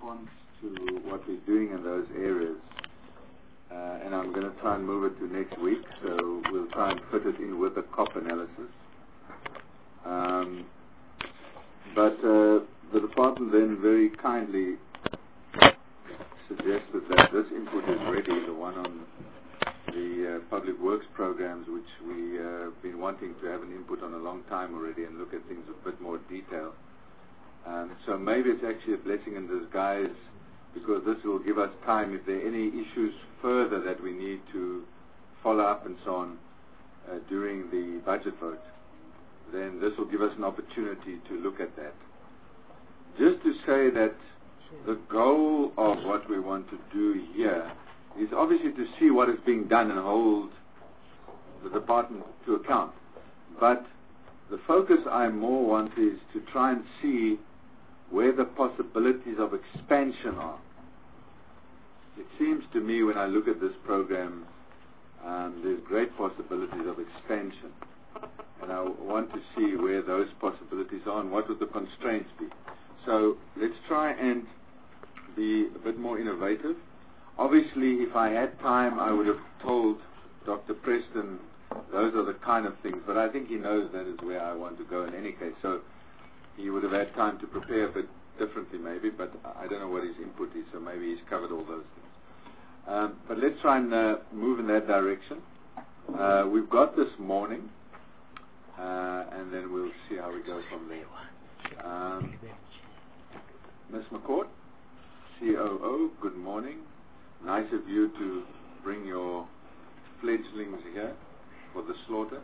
response to what we're doing in those areas, and I'm going to try and move it to next week, so we'll try and fit it in with the COP analysis. But the department then very kindly suggested that this input is ready, the one on the public works programs, which we have been wanting to have an input on a long time already and look at things in a bit more detail. So maybe it's actually a blessing in disguise, because this will give us time, if there are any issues further that we need to follow up and so on during the budget vote, then this will give us an opportunity to look at that. Just to say that the goal of what we want to do here is obviously to see what is being done and hold the department to account. But the focus I more want is to try and see where the possibilities of expansion are. It seems to me when I look at this program, there's great possibilities of expansion. And I want to see where those possibilities are and what would the constraints be. So let's try and be a bit more innovative. Obviously, if I had time, I would have told Dr. Preston those are the kind of things, but I think he knows that is where I want to go in any case. So he would have had time to prepare a bit differently maybe, but I don't know what his input is, so maybe he's covered all those things. But let's try and move in that direction. We've got this morning, and then we'll see how we go from there. Ms. McCourt, COO, good morning. Nice of you to bring your fledglings here for the slaughter.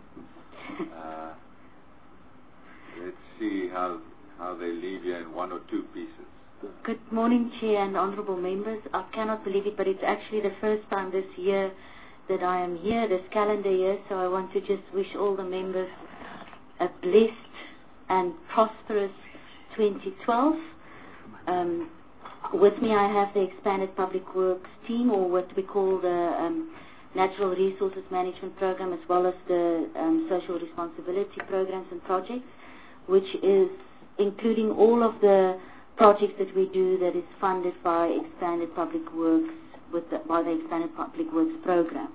Let's see how they leave here in one or two pieces. Good morning, Chair and honourable members. I cannot believe it, but it's actually the first time this year that I am here, this calendar year, so I want to just wish all the members a blessed and prosperous 2012. With me I have the expanded public works team, or what we call the Natural Resources Management Program, as well as the Social Responsibility Programs and Projects, which is including all of the projects that we do that is funded by Expanded Public Works, by the Expanded Public Works Program.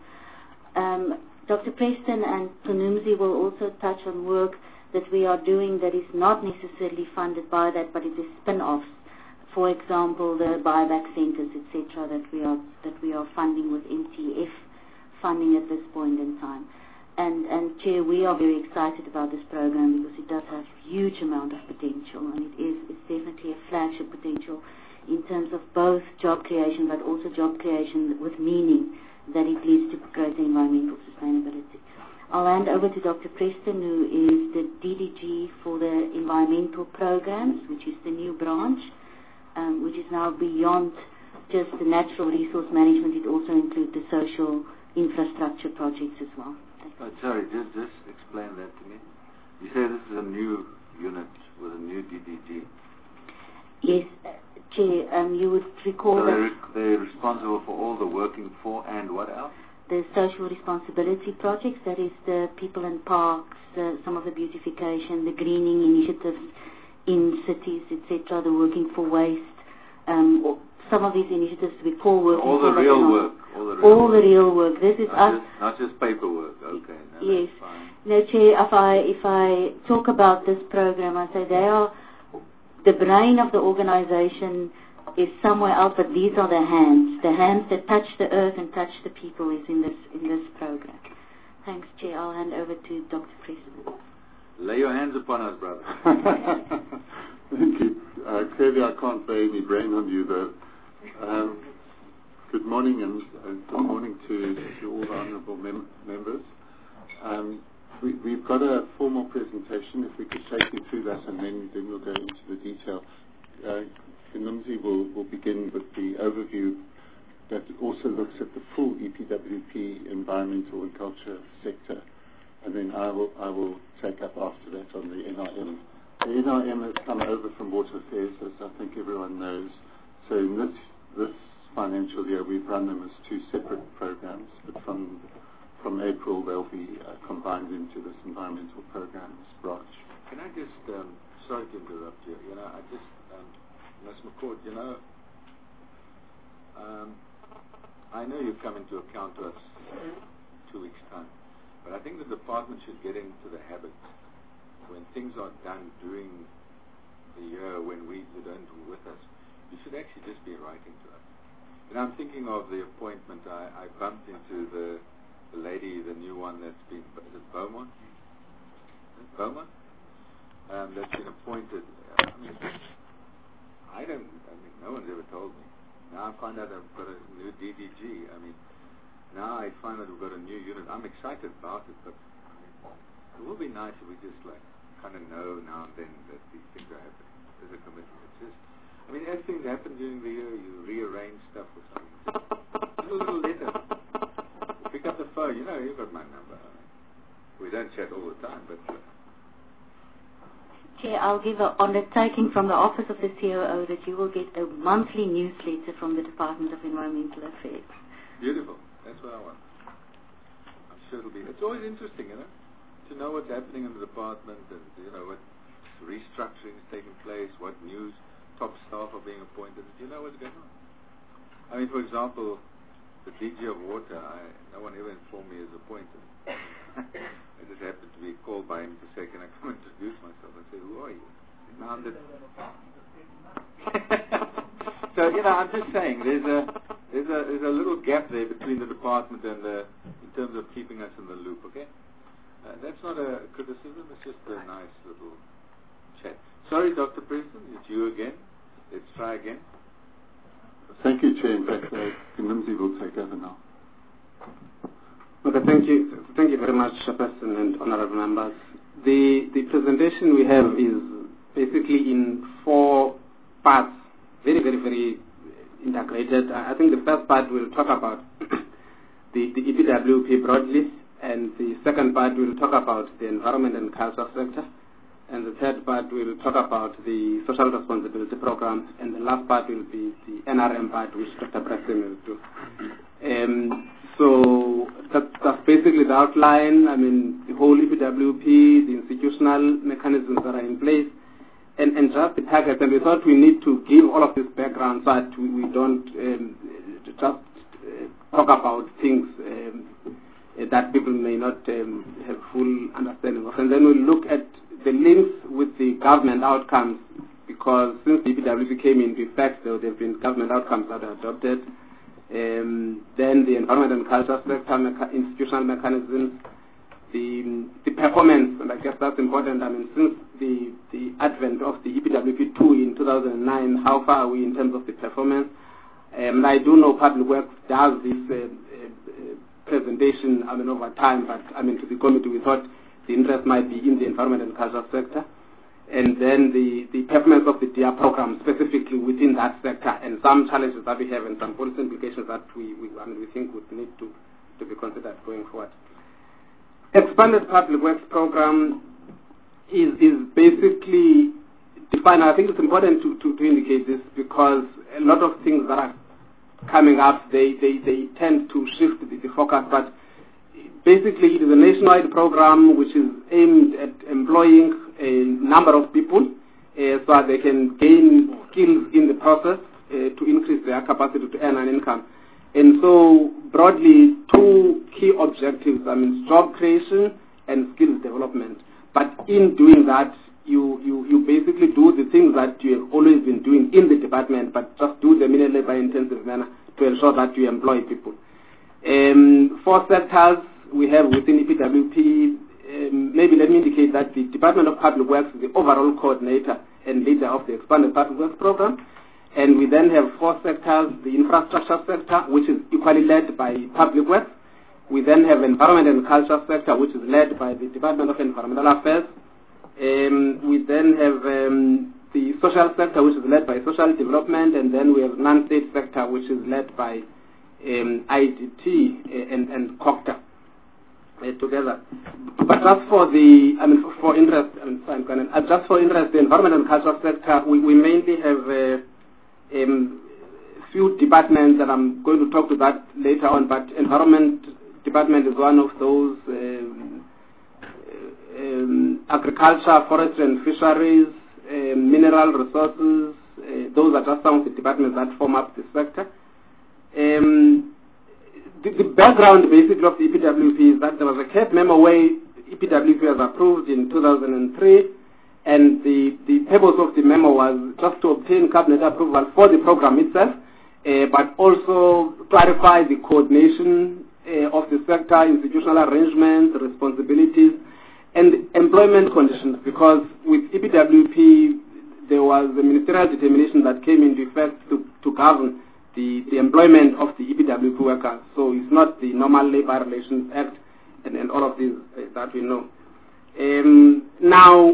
Dr. Preston and Pranumzi will also touch on work that we are doing that is not necessarily funded by that, but it is spin-offs. For example, the buyback centres, etc., that we are funding with MTF funding at this point in time. And Chair, we are very excited about this program because it does have huge amount of potential, and it's definitely a flagship potential in terms of both job creation, but also job creation with meaning that it leads to greater environmental sustainability. I'll hand over to Dr. Preston, who is the DDG for the environmental programs, which is the new branch, which is now beyond just the natural resource management. It also includes the social infrastructure projects as well. Sorry, just explain that to me. You say this is a new unit with a new DDG. Yes, Chair, you would recall so that they're responsible for all the working for and what else? The social responsibility projects, that is the people in parks, some of the beautification, the greening initiatives in cities, etc., the working for waste. Some of these initiatives we call working all the for real work. All the real work. This is not just paperwork. Okay. No, yes. That's fine. No, Chair, if I talk about this program, I say they are the brain of the organization is somewhere else, but these are the hands that touch the earth and touch the people is in this program. Thanks, Chair. I'll hand over to Dr. Preston. Lay your hands upon us, brother. Thank you. Clearly, I can't lay any brain on you, though. Good morning, and good morning to all the honourable members. We've got a formal presentation. If we could take you through that, and then we'll go into the detail. Pranumzi will begin with the overview that also looks at the full EPWP environmental and culture sector, and then I will take up after that on the NRM. The NRM has come over from Water Affairs, as I think everyone knows. So in this financial year, we've run them as two separate programs, but from April they'll be combined into this environmental programs branch. Can I just, sorry to interrupt you, Ms. McCourt, I know you're coming to account to us 2 weeks' time, but I think the department should get into the habit when things are done during the year when you don't with us, you should actually just be writing to us. And I'm thinking of the appointment. I bumped into the lady, the new one that's been, is it Beaumont? Beaumont? That's been appointed. No one's ever told me. Now I find out I've got a new DDG. Now I find out we've got a new unit. I'm excited about it, but it will be nice if we just kind of know now and then that these things are happening. There's a commitment. It's just, as things happen during the year, you rearrange stuff or something. Just a little letter. Pick up the phone. You've got my number. We don't chat all the time, but... Chair, I'll give an undertaking from the Office of the COO that you will get a monthly newsletter from the Department of Environmental Affairs. Beautiful. That's what I want. I'm sure it'll be... It's always interesting, to know what's happening in the department and, what restructuring is taking place, what new top staff are being appointed. Do you know what's going on? For example, the DG of Water, no one ever informed me is appointed. I just happened to be called by him to say, can I come introduce myself? I say, who are you? Now So, I'm just saying, there's a little gap there between the department and in terms of keeping us in the loop, okay? That's not a criticism, it's just a nice little chat. Sorry, Dr. President, it's you again. Let's try again. Thank you, Chair. In fact, Nimzi will take over now. Okay, thank you. Thank you very much, Chairperson and honorable members. The presentation we have is basically in 4 parts, very, very, very integrated. I think the first part will talk about the EPWP broadly, and the second part will talk about the environment and culture sector, and the third part will talk about the social responsibility program, and the last part will be the NRM part, which Dr. Preston will do. So that's basically the outline. The whole EPWP, the institutional mechanisms that are in place, and just the targets. And we thought we need to give all of this background so that we don't just talk about things that people may not have full understanding of. And then we'll look at the links with the government outcomes, because since the EPWP came into effect, there have been government outcomes that are adopted. Then the environment and culture sector institutional mechanisms, the performance, and I guess that's important. Since the advent of the EPWP2 in 2009, how far are we in terms of the performance? I do know Public Works does this presentation, over time, but to the committee we thought the interest might be in the environment and culture sector. And then the performance of the DIA program specifically within that sector, and some challenges that we have and some policy implications that we think would need to be considered going forward. Expanded Public Works program is basically defined. I think it's important to indicate this, because a lot of things that are coming up, they tend to shift the focus, but basically it is a nationwide program which is aimed at employing a number of people so they can gain skills in the process to increase their capacity to earn an income. And so broadly 2 key objectives, job creation and skills development. But in doing that, you basically do the things that you have always been doing in the department, but just do them in a labor-intensive manner to ensure that you employ people. 4 sectors we have within EPWP. Maybe let me indicate that the Department of Public Works is the overall coordinator and leader of the Expanded Public Works program. And we then have 4 sectors, the infrastructure sector, which is equally led by Public Works. We then have environment and culture sector, which is led by the Department of Environmental Affairs. We then have the social sector, which is led by social development, and then we have non-state sector, which is led by IDT and COCTA together. But just for the, for interest, just for interest, the environment and culture sector, we mainly have few departments, and I'm going to talk to that later on, but environment department is one of those, agriculture, forestry and fisheries, mineral resources, those are just some of the departments that form up the sector. The background basically of the EPWP is that there was a CAB memo where EPWP was approved in 2003, and the purpose of the memo was just to obtain cabinet approval for the program itself, but also clarify the coordination of the sector, institutional arrangements, responsibilities, and employment conditions, because with EPWP there was a ministerial determination that came into effect to govern the employment of the EPWP workers. So it's not the normal Labor Relations Act and all of these that we know. Now,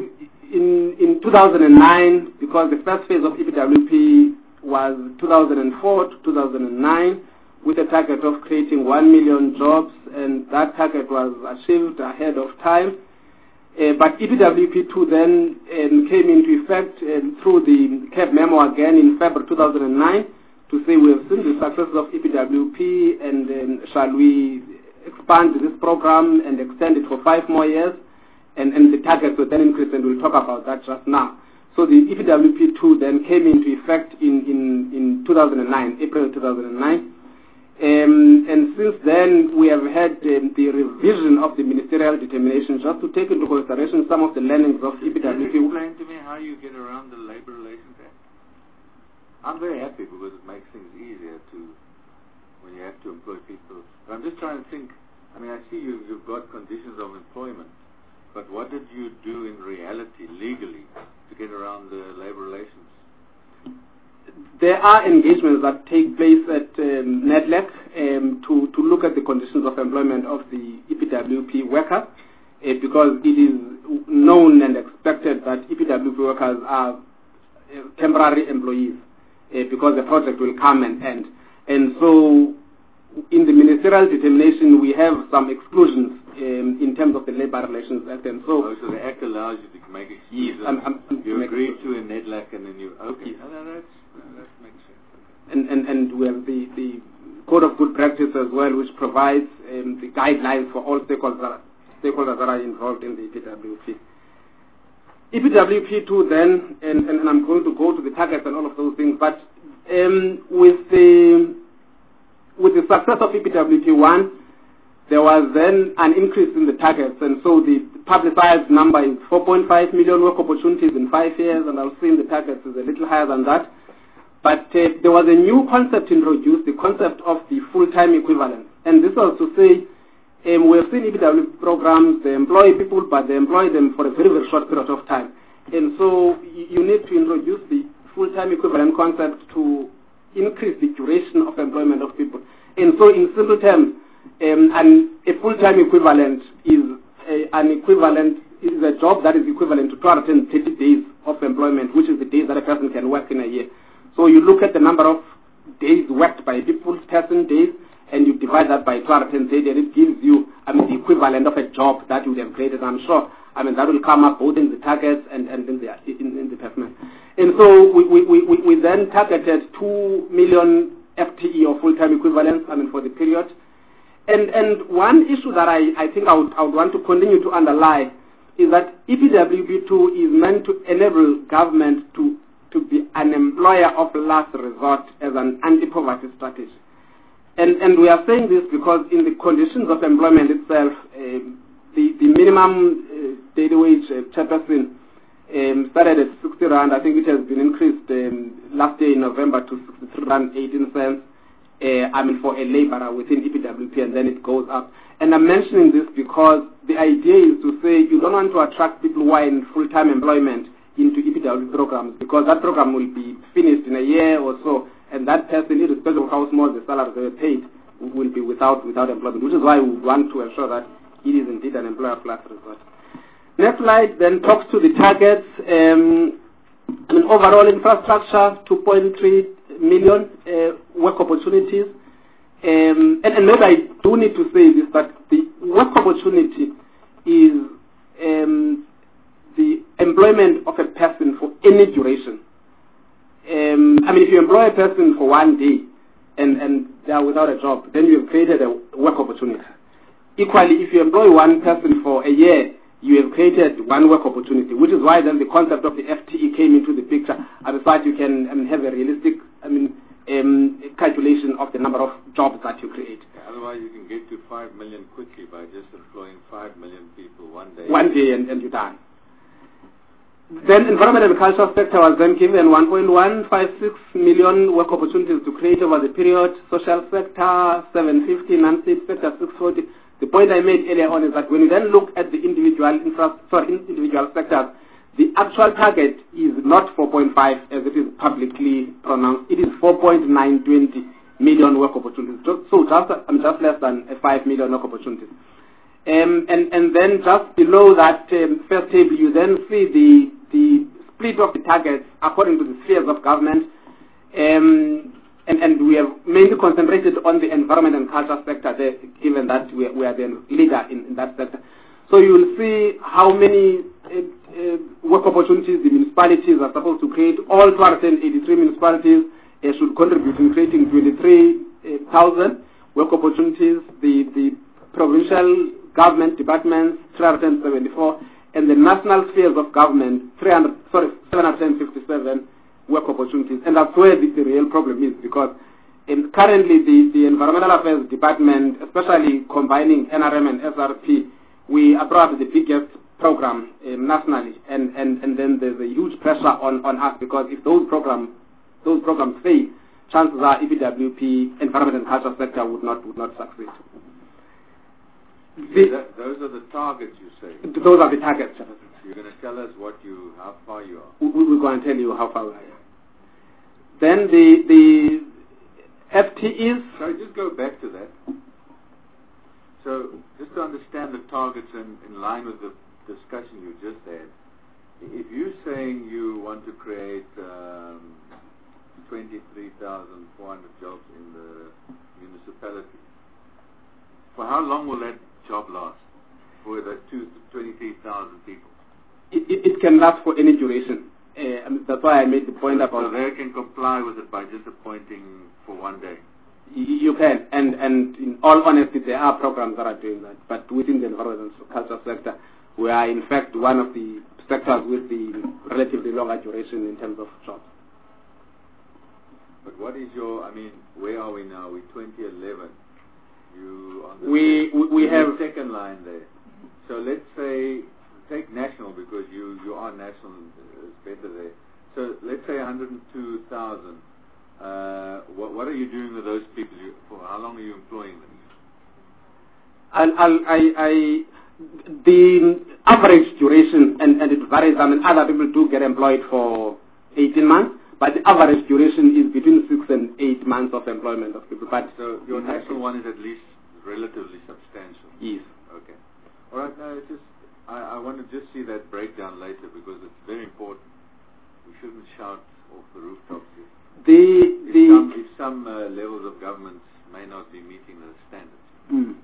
in 2009, because the first phase of EPWP was 2004 to 2009, with a target of creating 1 million jobs, and that target was achieved ahead of time. But EPWP2 then came into effect through the CAB memo again in February 2009 to say we have seen the success of EPWP, and shall we expand this program and extend it for 5 more years, and the targets were then increased, and we'll talk about that just now. So the EPWP2 then came into effect in 2009, April 2009. And since then, we have had the revision of the ministerial determination just to take into consideration some of the learnings of EPWP. Can you explain to me how you get around the Labor Relations Act? I'm very happy because it makes things easier when you have to employ people. But I'm just trying to think. I mean, I see you've got conditions of employment, but what did you do in reality, legally, to get around the labor relations? There are engagements that take place at NEDLAC to look at the conditions of employment of the EPWP worker, because it is known and expected that EPWP workers are temporary employees, because the project will come and end. And so in the ministerial determination, we have some exclusions in terms of the Labor Relations Act. And so, so the Act allows you to make excuses. You agree to a NEDLAC and then you, okay, that makes sense. And we have the Code of Good Practice as well, which provides the guidelines for all stakeholders that are involved in the EPWP. EPWP2 then, and I'm going to go to the targets and all of those things, but with the success of EPWP1, there was then an increase in the targets, and so the publicized number is 4.5 million work opportunities in 5 years, and I'll see in the targets is a little higher than that. But there was a new concept introduced, the concept of the full-time equivalent. And this was to say, we have seen EPWP programs, they employ people, but they employ them for a very, very short period of time. And so you need to introduce the full-time equivalent concept to increase the duration of employment of people. And so in simple terms, a full-time equivalent is a job that is equivalent to 230 days of employment, which is the days that a person can work in a year. So you look at the number of days worked by people, person days, and you divide that by 230, and it gives you, the equivalent of a job that you would have created. I'm sure, that will come up both in the targets and in the personnel. And so we then targeted 2 million FTE or full-time equivalents, for the period. And one issue that I think I would want to continue to underline is that EPWP2 is meant to enable government to be an employer of last resort as an anti-poverty strategy. And we are saying this because in the conditions of employment itself, the minimum daily wage per person started at 60 Rand. I think it has been increased last year in November to 63 Rand 18 cents. For a laborer within EPWP, and then it goes up. And I'm mentioning this because the idea is to say you don't want to attract people who are in full-time employment into EPWP programs, because that program will be finished in a year or so, and that person, irrespective of how small the salary they were paid, will be without employment, which is why we want to ensure that it is indeed an employer of last resort. Next slide then talks to the targets. Overall infrastructure, 2.3 million work opportunities. And maybe I do need to say this, but the work opportunity is the employment of a person for any duration. If you employ a person for 1 day and they are without a job, then you have created a work opportunity. Equally, if you employ one person for a year, you have created one work opportunity, which is why then the concept of the FTE came into the picture, so that you can have a realistic calculation of the number of jobs that you create. Yeah, otherwise, you can get to 5 million quickly by just employing 5 million people one day. One day and you're done. Then environment and cultural sector was then given 1.156 million work opportunities to create over the period. Social sector 750, non-state sector 640. The point I made earlier on is that when you then look at the individual individual sectors, the actual target is not 4.5 as it is publicly pronounced. It is 4.920 million work opportunities. So just less than 5 million work opportunities. And then just below that first table, you then see the split of the targets according to the spheres of government. And we have mainly concentrated on the environment and culture sector there, given that we are the leader in that sector. So you will see how many work opportunities the municipalities are supposed to create. All 283 municipalities should contribute in creating 23,000 work opportunities. The provincial government departments 374, and the national spheres of government 757 work opportunities. And that's where the real problem is, because currently the Environmental Affairs Department, especially combining NRM and SRP, we are probably the biggest program nationally, and then there's a huge pressure on us, because if those programs fail, chances are EPWP, Environment and Culture sector would not succeed. Those are the targets, you say? Those are the targets. You're going to tell us how far you are. We're going to tell you how far we are. Then the FTEs. Sorry, just go back to that. So, just to understand the targets in line with the discussion you just had, if you're saying you want to create 23,400 jobs in the municipality, for how long will that job last for the 23,000 people? It can last for any duration. That's why I made the point about. So they can comply with it by just appointing for one day. You can, and in all honesty, there are programs that are doing that. But within the environment and culture sector, we are in fact one of the sectors with the relatively longer duration in terms of jobs. But what is where are we now? We're 2011. You on the we have second line there. So let's say take national, because you are national, is better there. So let's say 102,000. What are you doing with those people? For how long are you employing them? The average duration, and it varies. Other people do get employed for 18 months, but the average duration is between 6 and 8 months of employment of people. But so your national one is at least relatively substantial. Yes. Okay. All right. I want to just see that breakdown later, because it's very important. We shouldn't shout off the rooftops here. If some levels of government may not be meeting the standards. Mm.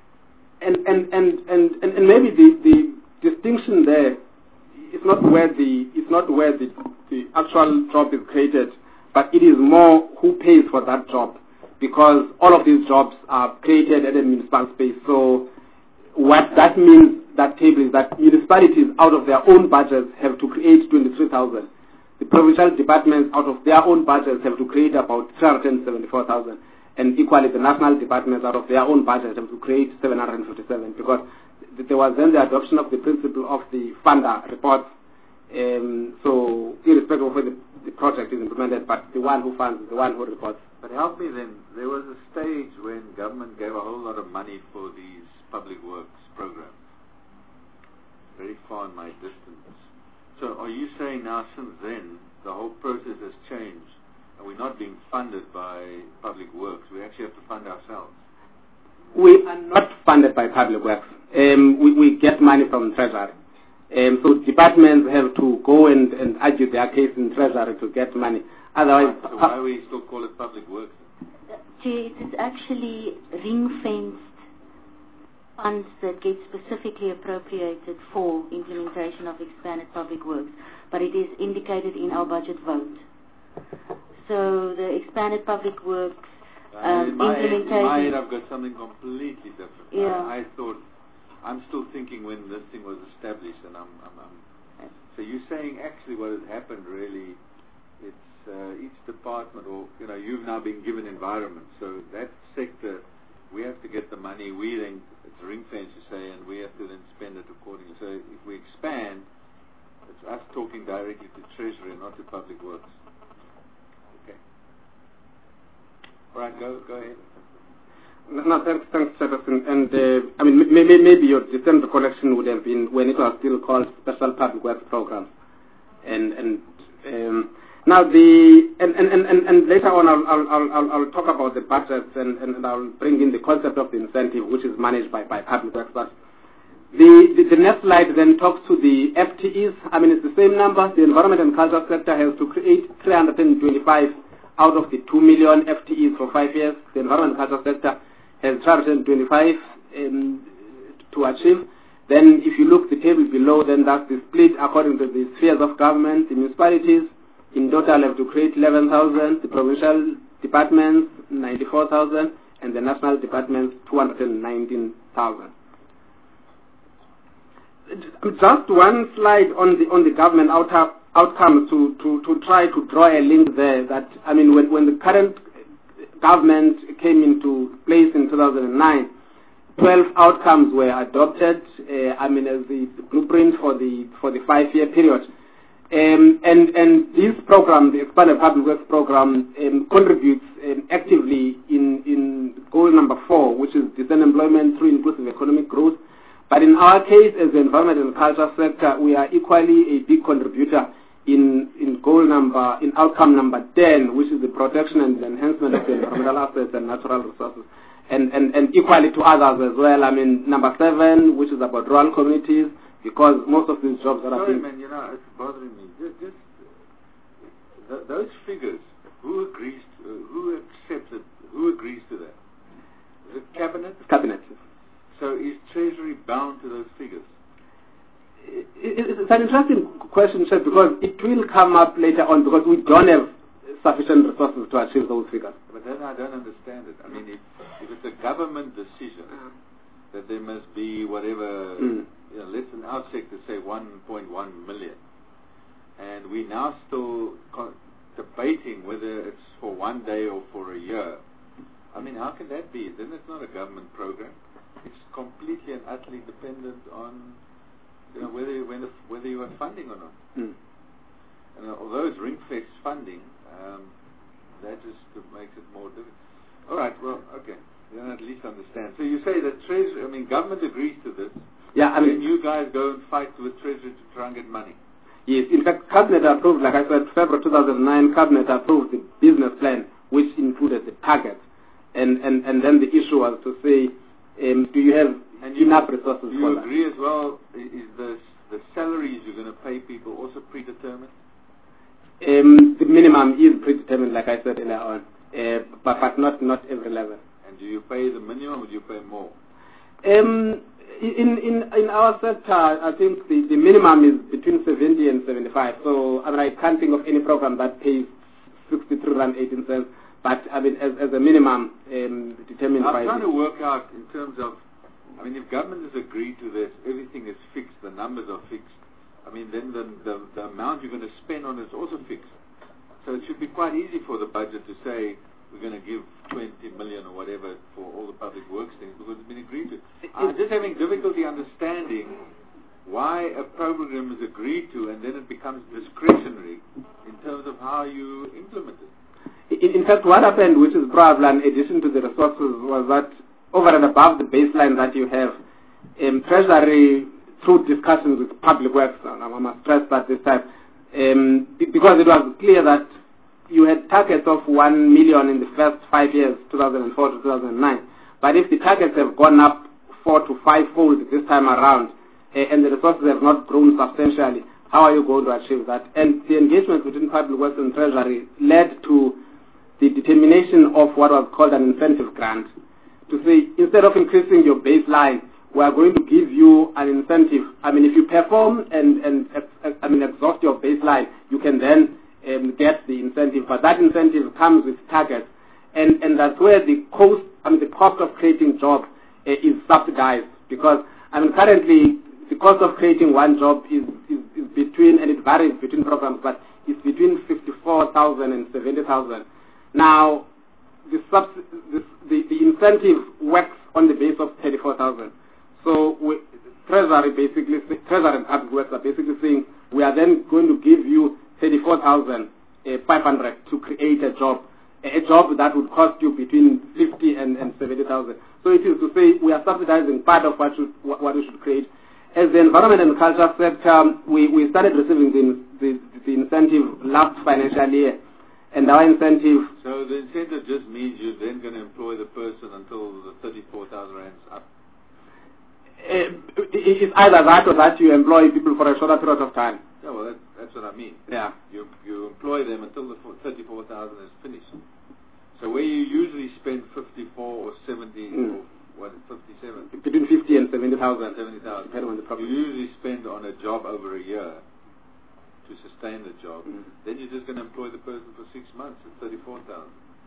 And maybe the distinction there is not where the actual job is created, but it is more who pays for that job, because all of these jobs are created at a municipal space. So what that means, that table, is that municipalities out of their own budgets have to create 23,000. The provincial departments out of their own budgets have to create about 374,000. And equally, the national departments out of their own budget have to create 757, because there was then the adoption of the principle of the funder reports. So irrespective of where the project is implemented, but the one who funds is the one who reports. But help me then. There was a stage when government gave a whole lot of money for these public works programs, very far in my distance. So are you saying now, since then, the whole process has changed, and we're not being funded by public works? We actually have to fund ourselves. We are not funded by public works. We get money from Treasury. So departments have to go and argue their case in Treasury to get money. Otherwise, so why do we still call it public works? It is actually ring-fenced funds that get specifically appropriated for implementation of expanded public works, but it is indicated in our budget vote. So the expanded public works implementation. In my head, I've got something completely different. Yeah. I thought, I'm still thinking when this thing was established, and so you're saying actually what has happened really, it's each department, or you've now been given environment, so that sector, we have to get the money. We then it's ring fence, you say, and we have to then spend it accordingly. So if we expand, it's us talking directly to Treasury, not to Public Works. Okay. All right, go ahead. No, thanks, Chairperson. And I mean, maybe your distant recollection would have been when it was still called Special Public Works Program, and now and later on I'll talk about the budgets and I'll bring in the concept of the incentive, which is managed by Public Works. But the next slide then talks to the FTEs. I mean, it's the same number. The environment and culture sector has to create 325 out of the 2 million FTEs for 5 years. The environment and culture sector has 325 to achieve. Then if you look the table below, then that's the split according to the spheres of government. The municipalities in total have to create 11,000, the provincial departments 94,000, and the national departments 219,000. Just one slide on the government outcomes to try to draw a link there. That I mean, when the current government came into place in 2009, 12 outcomes were adopted. I mean, as the blueprint for the 5-year period. And this program, the Expanded Public Works Program, contributes actively in goal number 4, which is decent employment through inclusive economic growth. But in our case, as the environment and culture sector, we are equally a big contributor in outcome number 10, which is the protection and enhancement of the environmental assets and natural resources, and equally to others as well. I mean, number 7, which is about rural communities, because most of these jobs are... Sorry, man, it's bothering me. Just those figures, who agrees to that? Is it Cabinet? Cabinet. So is Treasury bound to those figures? It's an interesting question, Chef, because it will come up later on, because we don't have sufficient resources to achieve those figures. But then I don't understand it. I mean, if it's a government decision that there must be whatever, let's in our sector say 1.1 million, and we now still debating whether it's for 1 day or for a year. I mean, how can that be? Then it's not a government program. It's completely and utterly dependent on whether you have funding or not. And although it's ring-fence funding, that just makes it more difficult. All right, well, okay. Then at least understand. So you say that Treasury, I mean, government agrees to this. Yeah, I mean, then you guys go and fight with Treasury to try and get money. Yes, in fact, Cabinet approved, like I said, February 2009, Cabinet approved the business plan, which included the targets. And then the issue was to say, do you have enough resources for that? Do you agree as well, is the salaries you're going to pay people also predetermined? The minimum is predetermined, like I said earlier on, but not every level. And do you pay the minimum or do you pay more? In our sector, I think the minimum is between 70 and 75. So I mean, I can't think of any program that pays 63 Rand 18 cents. But I mean, as a minimum determined by... I'm trying to work out in terms of, I mean, if government has agreed to this, everything is fixed, the numbers are fixed. I mean, then the amount you're going to spend on it is also fixed. So it should be quite easy for the budget to say we're going to give 20 million or whatever for all the public works things because it's been agreed to. I'm just having difficulty understanding why a program is agreed to and then it becomes discretionary in terms of how you implement it. In fact, what happened, which is probably an addition to the resources, was that over and above the baseline that you have, Treasury, through discussions with Public Works, and I must stress that this time, because it was clear that you had targets of 1 million in the first 5 years, 2004 to 2009. But if the targets have gone up 4 to 5-fold this time around, and the resources have not grown substantially, how are you going to achieve that? And the engagement between Public Works and Treasury led to the determination of what was called an incentive grant. To say, instead of increasing your baseline, we are going to give you an incentive. I mean, if you perform and exhaust your baseline, you can then get the incentive. But that incentive comes with targets. And that's where the cost of creating jobs is subsidized. Because, I mean, currently, the cost of creating one job is between, and it varies between programs, but is between 54,000 and 70,000. Now, the incentive works on the base of 34,000. So Treasury and Public Works are basically saying we are then going to give you 34,500 to create a job that would cost you between 50 and 70,000. So it is to say we are subsidizing part of what we should create. As the environment and culture sector, we started receiving the incentive last financial year, and our incentive. So the incentive just means you're then going to employ the person until the 34,000 rands up. It's either that or that you employ people for a shorter period of time. Yeah, well, that's what I mean. Yeah. You employ them until the 34,000 is finished. So where you usually spend 54 or 70 or 57? Between 50 and 70,000. 70,000. Depending on the problem. You usually spend on a job over a year to sustain the job. Then you're just going to employ the person for 6 months at 34,000.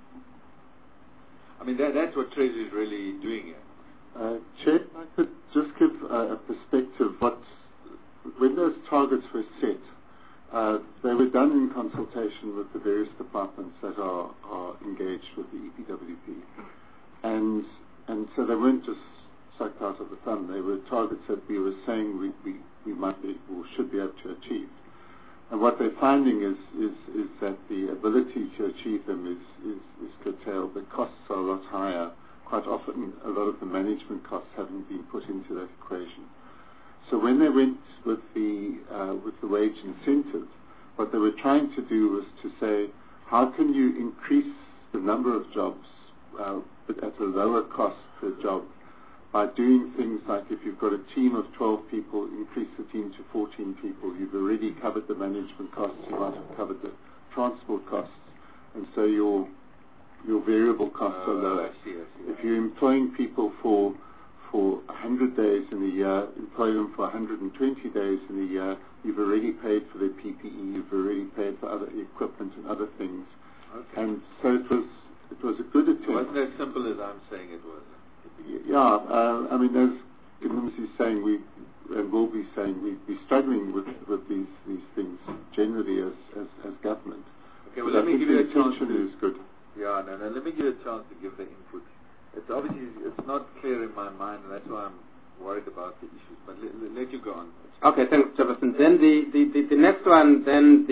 I mean, that's what Treasury is really doing here. Chair, I could just give a perspective. When those targets were set, they were done in consultation with the various departments that are engaged with the EPWP, and so they weren't just sucked out of the thumb. They were targets that we were saying we might be or should be able to achieve. And what they're finding is that the ability to achieve them is curtailed. The costs are a lot higher. Quite often, a lot of the management costs haven't been put into that equation. So when they went with the wage incentive, what they were trying to do was to say, how can you increase the number of jobs but at a lower cost per job by doing things like if you've got a team of 12 people, increase the team to 14 people. You've already covered the management costs. You might have covered the transport costs, and so your variable costs are lower. I see. If you're employing people for 100 days in a year, employ them for 120 days in a year, you've already paid for their PPE, you've already paid for other equipment and other things. Okay. And so it was a good attempt. It wasn't as simple as I'm saying it was. Yeah, I mean, as Gimms is saying, we will be saying we're struggling with these things generally as government. Okay, well, let me give you a chance to. Is good. Yeah, no, let me give you a chance to give the input. It's obviously not clear in my mind, and that's why I'm worried about the issues. But let you go on. Okay, thanks, Jefferson. Then the next one then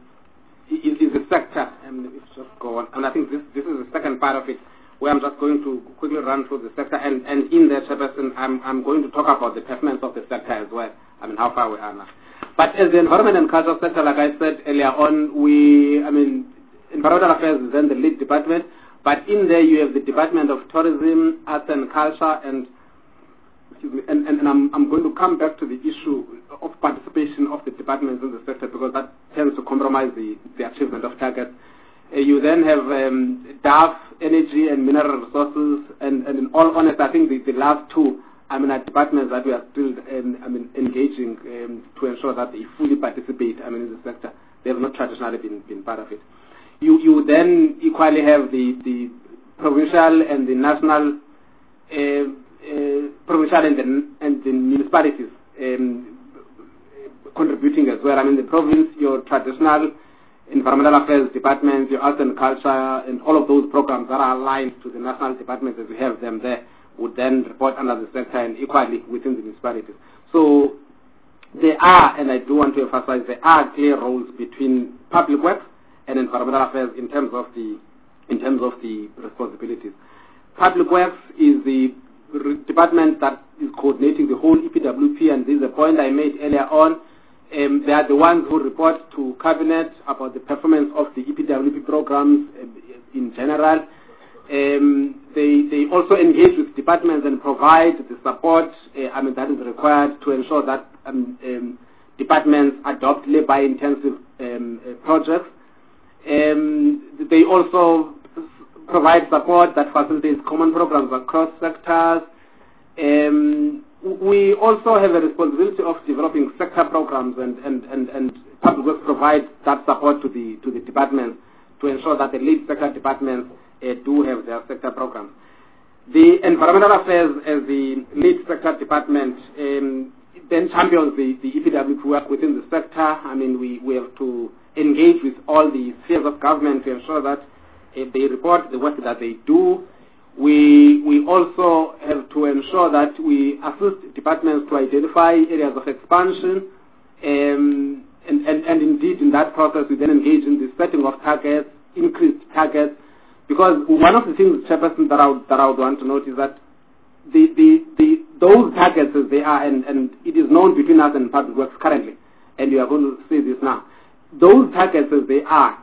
is the sector, and let's just go on. And I think this is the second part of it, where I'm just going to quickly run through the sector, and in that, Jefferson, I'm going to talk about the performance of the sector as well. I mean, how far we are now. But as the environment and culture sector, like I said earlier on, environmental affairs is then the lead department, but in there you have the Department of Tourism, Arts and Culture, and I'm going to come back to the issue of participation of the departments in the sector, because that tends to compromise the achievement of targets. You then have DAF, Energy and Mineral Resources, and in all honesty, I think the last two are departments that we are still engaging to ensure that they fully participate in the sector. They have not traditionally been part of it. You then equally have the provincial and the national, provincial and the municipalities contributing as well. I mean, the province, your traditional environmental affairs departments, your arts and culture, and all of those programs that are aligned to the national departments as we have them there would then report under the sector and equally within the municipalities. So there are, and I do want to emphasize, there are clear roles between public works and environmental affairs in terms of the responsibilities. Public works is the department that is coordinating the whole EPWP, and this is a point I made earlier on. They are the ones who report to Cabinet about the performance of the EPWP programs in general. They also engage with departments and provide the support that is required to ensure that departments adopt labor-intensive projects. They also provide support that facilitates common programs across sectors. We also have a responsibility of developing sector programs, and public works provide that support to the departments to ensure that the lead sector departments do have their sector programs. The environmental affairs as the lead sector department then champions the EPWP work within the sector. I mean, we have to engage with all the spheres of government to ensure that they report the work that they do. We also have to ensure that we assist departments to identify areas of expansion, and indeed in that process we then engage in the setting of targets, increased targets, because one of the things, Chairperson, that I would want to note is that those targets as they are, and it is known between us and Public Works currently, and you are going to see this now, those targets as they are,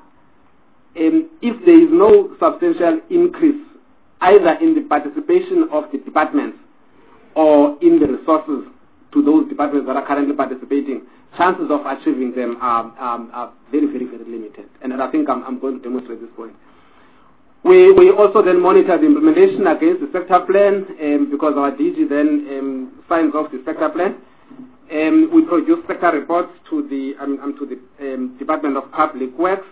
if there is no substantial increase either in the participation of the departments or in the resources to those departments that are currently participating, chances of achieving them are very, very, very limited. And I think I'm going to demonstrate this point. We also then monitor the implementation against the sector plan, because our DG then signs off the sector plan. We produce sector reports to the Department of Public Works.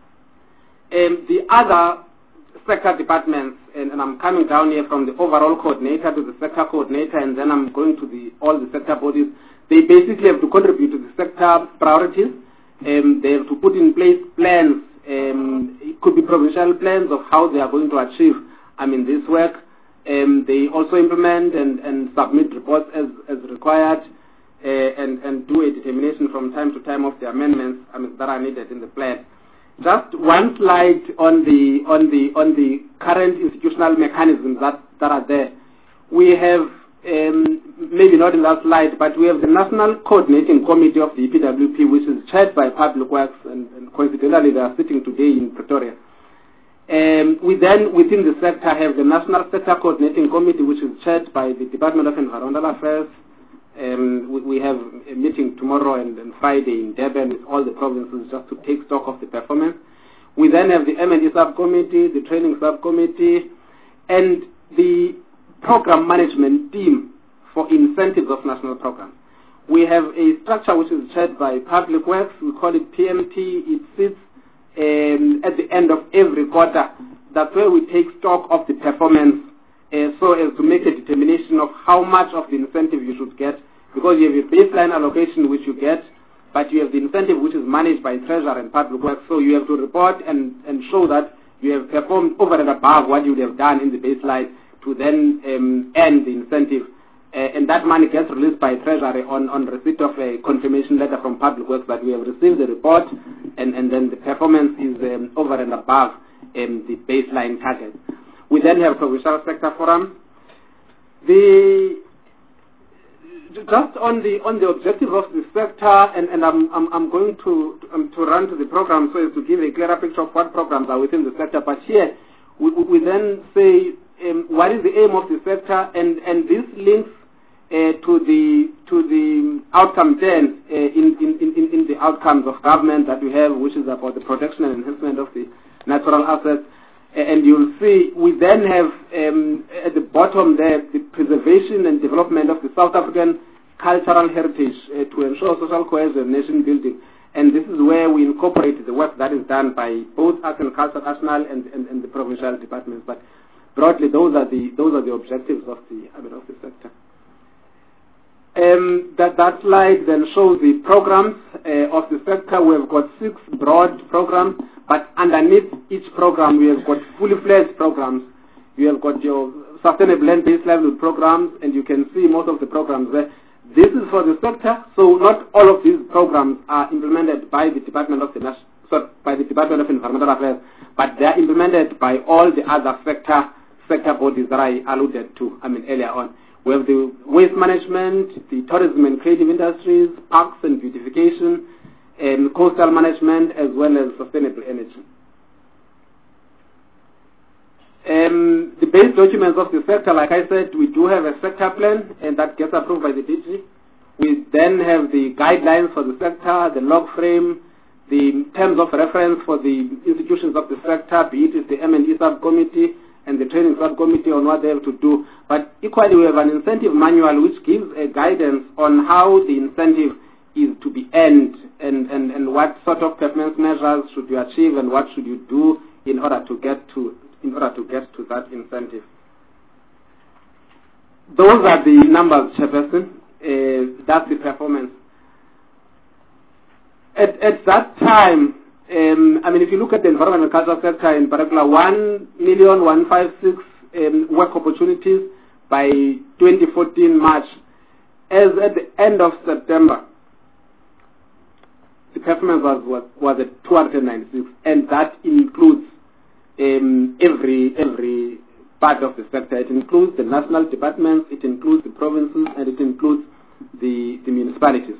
The other sector departments, and I'm coming down here from the overall coordinator to the sector coordinator, and then I'm going to all the sector bodies. They basically have to contribute to the sector priorities. They have to put in place plans. It could be provincial plans of how they are going to achieve this work. They also implement and submit reports as required, and do a determination from time to time of the amendments that are needed in the plan. Just one slide on the current institutional mechanisms that are there. We have, maybe not in that slide, but we have the National Coordinating Committee of the EPWP, which is chaired by Public Works, and coincidentally they are sitting today in Pretoria. We then, within the sector, have the National Sector Coordinating Committee, which is chaired by the Department of Environmental Affairs. We have a meeting tomorrow and Friday in Durban with all the provinces just to take stock of the performance. We then have the M&E subcommittee, the training subcommittee, and the program management team for incentives of national programs. We have a structure which is chaired by Public Works. We call it PMT. It sits at the end of every quarter. That's where we take stock of the performance, so as to make a determination of how much of the incentive you should get, because you have a baseline allocation which you get, but you have the incentive which is managed by Treasury and Public Works, so you have to report and show that you have performed over and above what you would have done in the baseline to then earn the incentive. And that money gets released by Treasury on receipt of a confirmation letter from Public Works that we have received the report, and then the performance is over and above the baseline target. We then have provincial sector forum. Just on the objective of the sector, and I'm going to run to the program so as to give a clearer picture of what programs are within the sector. But here we then say what is the aim of the sector, and this links to the outcome 10 in the outcomes of government that we have, which is about the protection and enhancement of the natural assets. And you'll see we then have at the bottom there the preservation and development of the South African cultural heritage to ensure social cohesion, nation building. And this is where we incorporate the work that is done by both Arts and Culture National and the provincial departments. But broadly, those are the objectives of the sector. That slide then shows the programs of the sector. We have got 6 broad programs, but underneath each program we have got fully fledged programs. You have got your sustainable land-based livelihood programs, and you can see most of the programs there. This is for the sector, so not all of these programs are implemented by the Department of Environmental Affairs, but they are implemented by all the other sector bodies that I alluded to earlier on. We have the waste management, the tourism and creative industries, parks and beautification, and coastal management, as well as sustainable energy. The base documents of the sector, like I said, we do have a sector plan, and that gets approved by the DG. We then have the guidelines for the sector, the log frame, the terms of reference for the institutions of the sector, be it the M&E subcommittee and the training subcommittee on what they have to do. But equally, we have an incentive manual which gives a guidance on how the incentive is to be earned, and what sort of performance measures should you achieve, and what should you do in order to get to that incentive. Those are the numbers, Chairperson. That's the performance. At that time, I mean, if you look at the environment and cultural sector in particular, 1,156,000 work opportunities by 2014 March. As at the end of September, the performance was at 296, and that includes every part of the sector. It includes the national departments, it includes the provinces, and it includes the municipalities.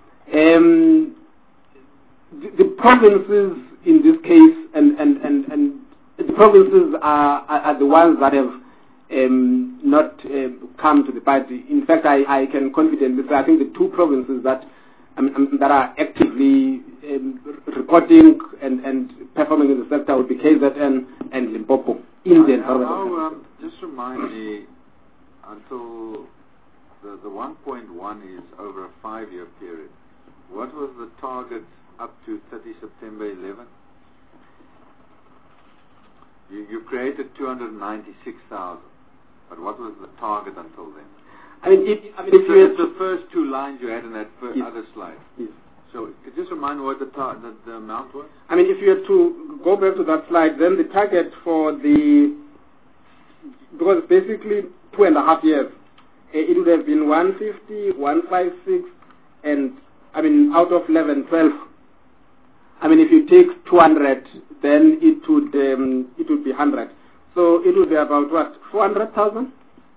The provinces in this case, and the provinces are the ones that have not come to the party. In fact, I can confidently say I think the two provinces that are actively reporting and performing in the sector would be KZN and Limpopo in the environment. Just remind me, until the 1.1 is over a 5-year period. What was the target up to 30 September 11? You created 296,000, but what was the target until then? I mean, if you had the first two lines you had in that other slide. Yes. So, just remind me what the amount was? I mean, if you had to go back to that slide, then the target for because basically 2.5 years, it would have been 150, 156, and I mean, out of 11, 12. I mean, if you take 200, then it would be 100. So it would be about what, 400,000?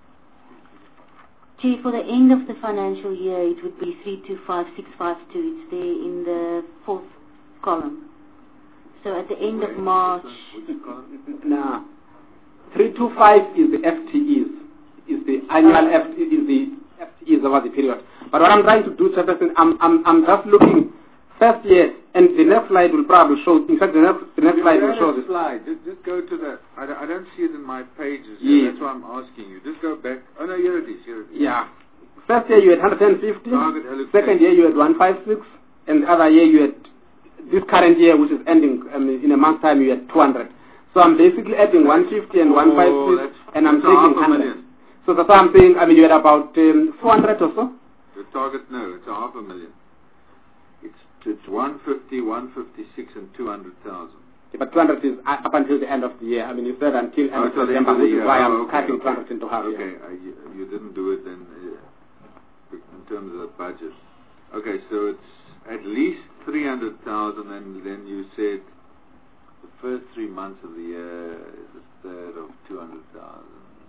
Gee, for the end of the financial year, it would be 325652. It's there in the 4th column. So at the end of March. Nah, 325 is the FTEs. Is the annual FTEs over the period. But what I'm trying to do, Chairperson, I'm just looking first year, and the next slide will probably show. In fact, the next slide will show this. Slide. Just go to the. I don't see it in my pages. Yes. That's why I'm asking you. Just go back. Oh no, here it is. Yeah. First year you had 150. Second year you had 156, and the other year you had this current year, which is ending in a month's time, you had 200. So I'm basically adding 150 and 156, and I'm taking 100. So that's why I'm saying. I mean, you had about 400 or so. The target, no, it's 500,000. It's 150, 156, and 200,000. Yeah, but 200 is up until the end of the year. I mean, you said until end of September, which is why I'm cutting 200 into half. Okay, you didn't do it then in terms of the budget. Okay, so it's at least 300,000, and then you said the first 3 months of the year is a third of 200,000.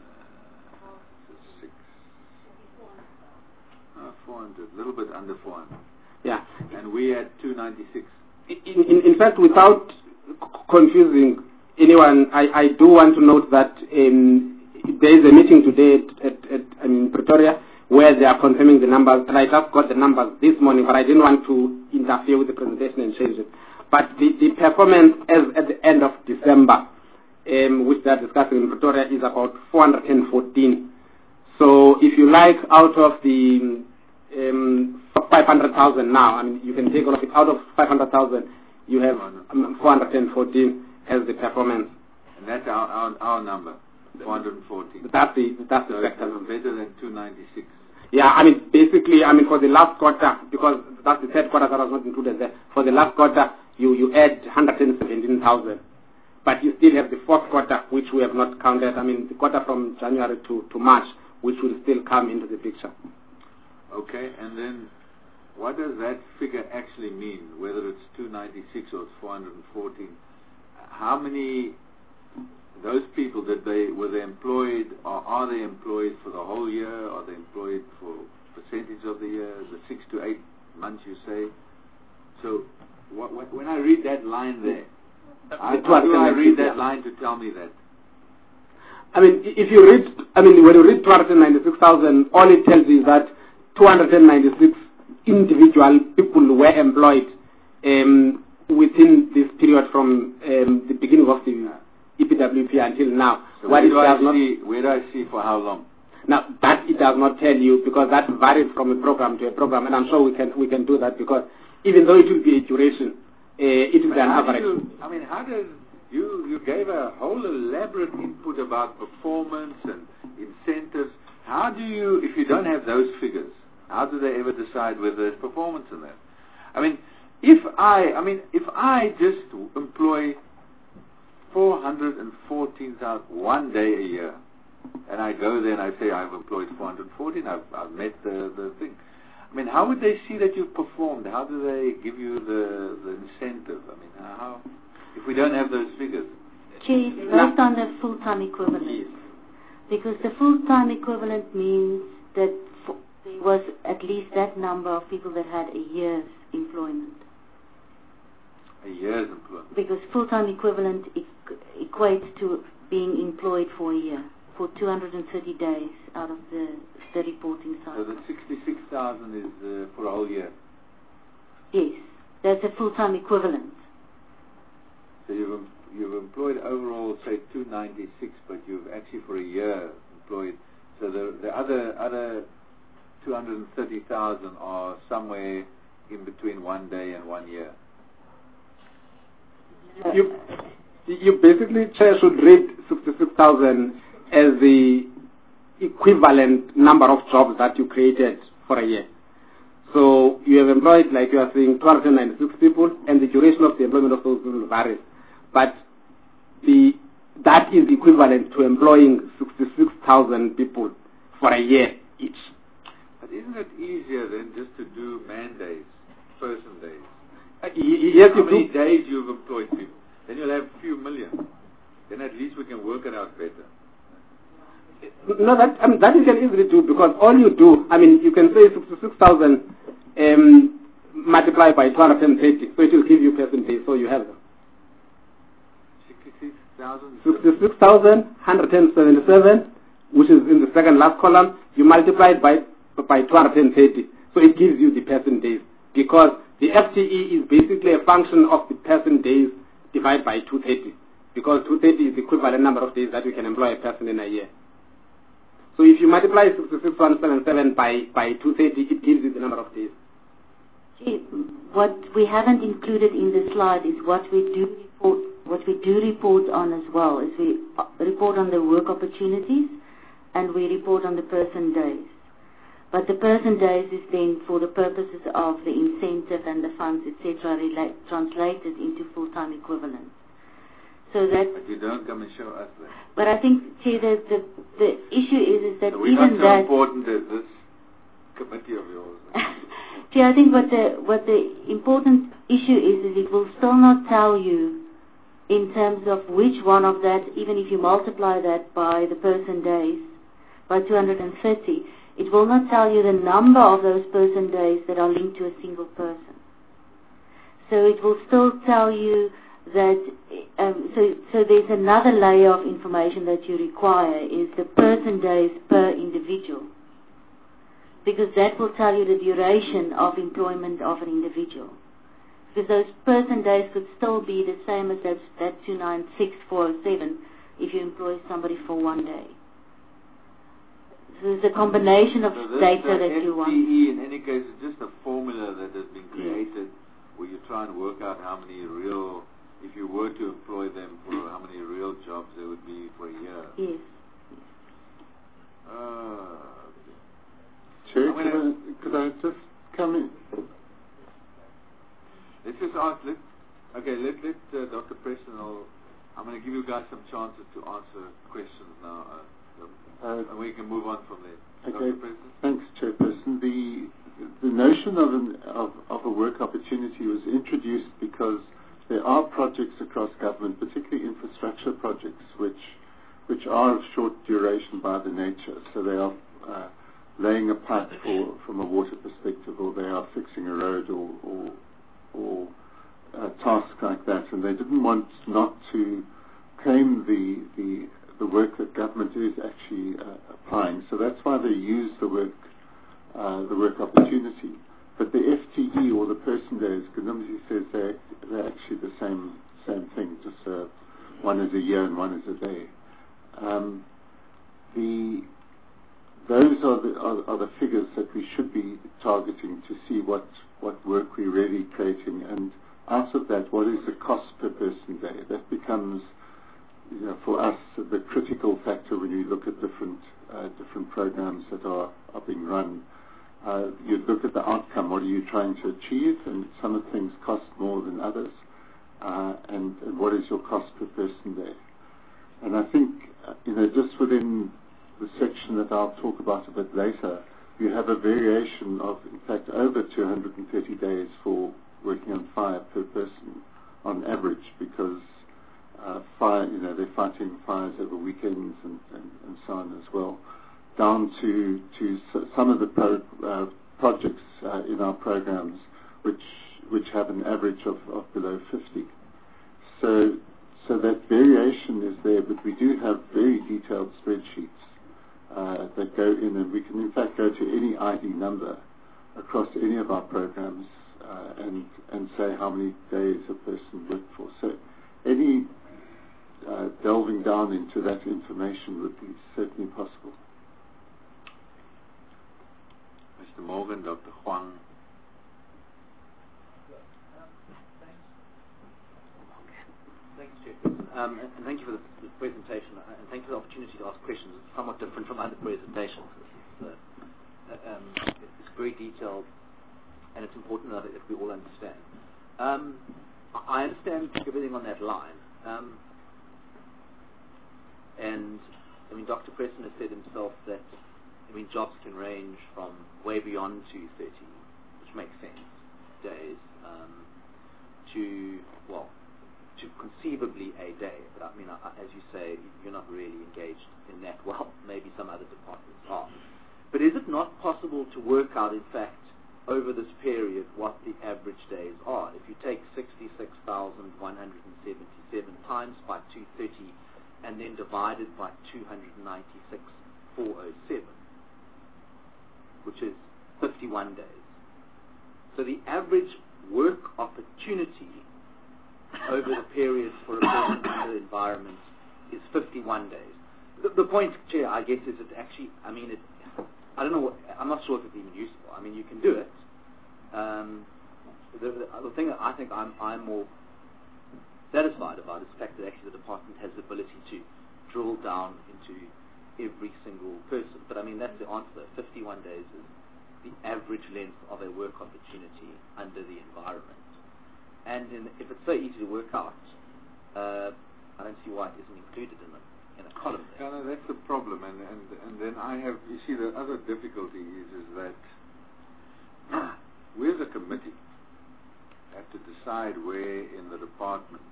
400, a little bit under 400. Yeah. And we had 296. In fact, without confusing anyone, I do want to note that there is a meeting today at Pretoria where they are confirming the numbers, and I just got the numbers this morning, but I didn't want to interfere with the presentation and change it. But the performance as at the end of December, which they are discussing in Pretoria, is about 414. So if you like, out of the 500,000 now, I mean, you can take all of it. Out of 500,000, you have 414 as the performance. And that's our number, 414. That's the sector number. Better than 296. Yeah, I mean, basically, I mean, for the last quarter, because that's the third quarter that was not included there. For the last quarter, you add 117,000. But you still have the fourth quarter, which we have not counted. I mean, the quarter from January to March, which will still come into the picture. Okay, and then what does that figure actually mean, whether it's 296 or it's 414? How many, those people, were they employed, or are they employed for the whole year? Are they employed for percentage of the year, the 6 to 8 months you say? So when I read that line there, how do I read that line to tell me that? I mean, if you read, when you read 296,000, all it tells you is that 296 individual people were employed within this period from the beginning of the EPWP until now. So where do I see for how long? Now, that it does not tell you, because that varies from a program to a program, and I'm sure we can do that, because even though it will be a duration, it will be an average. How does you gave a whole elaborate input about performance and incentives. How do you, if you don't have those figures, how do they ever decide whether there's performance in that? I mean, if I just employ 414,000 one day a year, and I go there and I say I've employed 414, I've met the thing. I mean, how would they see that you've performed? How do they give you the incentive? I mean, how if we don't have those figures? Chief, based on the full-time equivalent. Because the full-time equivalent means that there was at least that number of people that had a year's employment. A year's employment. Because full-time equivalent equates to being employed for a year, for 230 days out of the reporting cycle. So the 66,000 is for a whole year? Yes, that's a full-time equivalent. So you've employed overall, say, 296, but you've actually for a year employed. So the other 230,000 are somewhere in between 1 day and 1 year. You basically, Chair, should rate 66,000 as the equivalent number of jobs that you created for a year. So you have employed, like you are saying, 296 people, and the duration of the employment of those people varies. But that is equivalent to employing 66,000 people for a year each. But isn't it easier then just to do man days, person days? Yes, How many days you've employed people? Then you'll have a few million. Then at least we can work it out better. No, that you can easily do, because all you do, you can say 66,000 multiplied by 230, so it will give you person days, so you have them. 66,177, which is in the second last column, you multiply it by 230, so it gives you the person days, because the FTE is basically a function of the person days divided by 230, because 230 is the equivalent number of days that you can employ a person in a year. So if you multiply 66,177 by 230, it gives you the number of days. What we haven't included in the slide is what we do report on as well. Is we report on the work opportunities and we report on the person days. But the person days is then for the purposes of the incentive and the funds, etc., translated into full-time equivalent. So that. But you don't come and show us that. But I think, Chair, the issue is that so even that. We're not so important as this committee of yours. Chair, I think what the important issue is it will still not tell you in terms of which one of that, even if you multiply that by the person days, by 230, it will not tell you the number of those person days that are linked to a single person. So it will still tell you that, so there's another layer of information that you require is the person days per individual. Because that will tell you the duration of employment of an individual. Because those person days could still be the same as that 296,407 if you employ somebody for 1 day. So there's a combination of data that you want. FTE in any case is just a formula that has been created where you try and work out how many real, if you were to employ them for how many real jobs there would be for a year. Yes. Chair, could I just come in? Let's just ask, let Dr. Preston, I'm going to give you guys some chances to answer questions now, and we can move on from there. Okay, Dr. Preston? thanks, Chairperson. The notion of a work opportunity was introduced because there are projects across government, particularly infrastructure projects, which are of short duration by the nature. So they are laying a pipe from a water perspective, or they are fixing a road, or tasks like that, and they didn't want not to claim the work that government is actually applying. So that's why they use the work opportunity. But the FTE, or the person days, Gundumzi says they're actually the same thing. Just one is a year and one is a day. Those are the figures that we should be targeting to see what work we're really creating, and out of that, what is the cost per person day? That becomes, for us, the critical factor when you look at different programs that are being run. You look at the outcome. What are you trying to achieve? And some of the things cost more than others. And what is your cost per person there? And I think, just within the section that I'll talk about a bit later, you have a variation of, in fact, over 230 days for working on fire per person on average, because fire, they're fighting fires over weekends and so on as well, down to some of the projects in our programs which have an average of below 50. So that variation is there, but we do have very detailed spreadsheets that go in, and we can in fact go to any ID number across any of our programs and say how many days a person worked for. So any delving down into that information would be certainly possible. Mr. Morgan, Dr. Huang. Thanks, Chairperson. And thank you for the presentation, and thank you for the opportunity to ask questions. It's somewhat different from other presentations. It's very detailed, and it's important that we all understand. I understand everything on that line. And, Dr. Preston has said himself that, jobs can range from way beyond 230, which makes sense, days, to conceivably a day. But as you say, you're not really engaged in that. Well, maybe some other departments are. But is it not possible to work out, in fact, over this period, what the average days are? If you take 66,177 times by 230 and then divided by 296,407, which is 51 days. So the average work opportunity over the period for a person in the environment is 51 days. The point, Chair, I guess, is it actually, I don't know, I'm not sure if it's even useful. You can do it. The thing that I think I'm more satisfied about is the fact that actually the department has the ability to drill down into every single person. But that's the answer. 51 days is the average length of a work opportunity under the environment. And if it's so easy to work out, I don't see why it isn't included in a column there. No, that's the problem. And then I have, you see, the other difficulty is that we as a committee have to decide where in the department,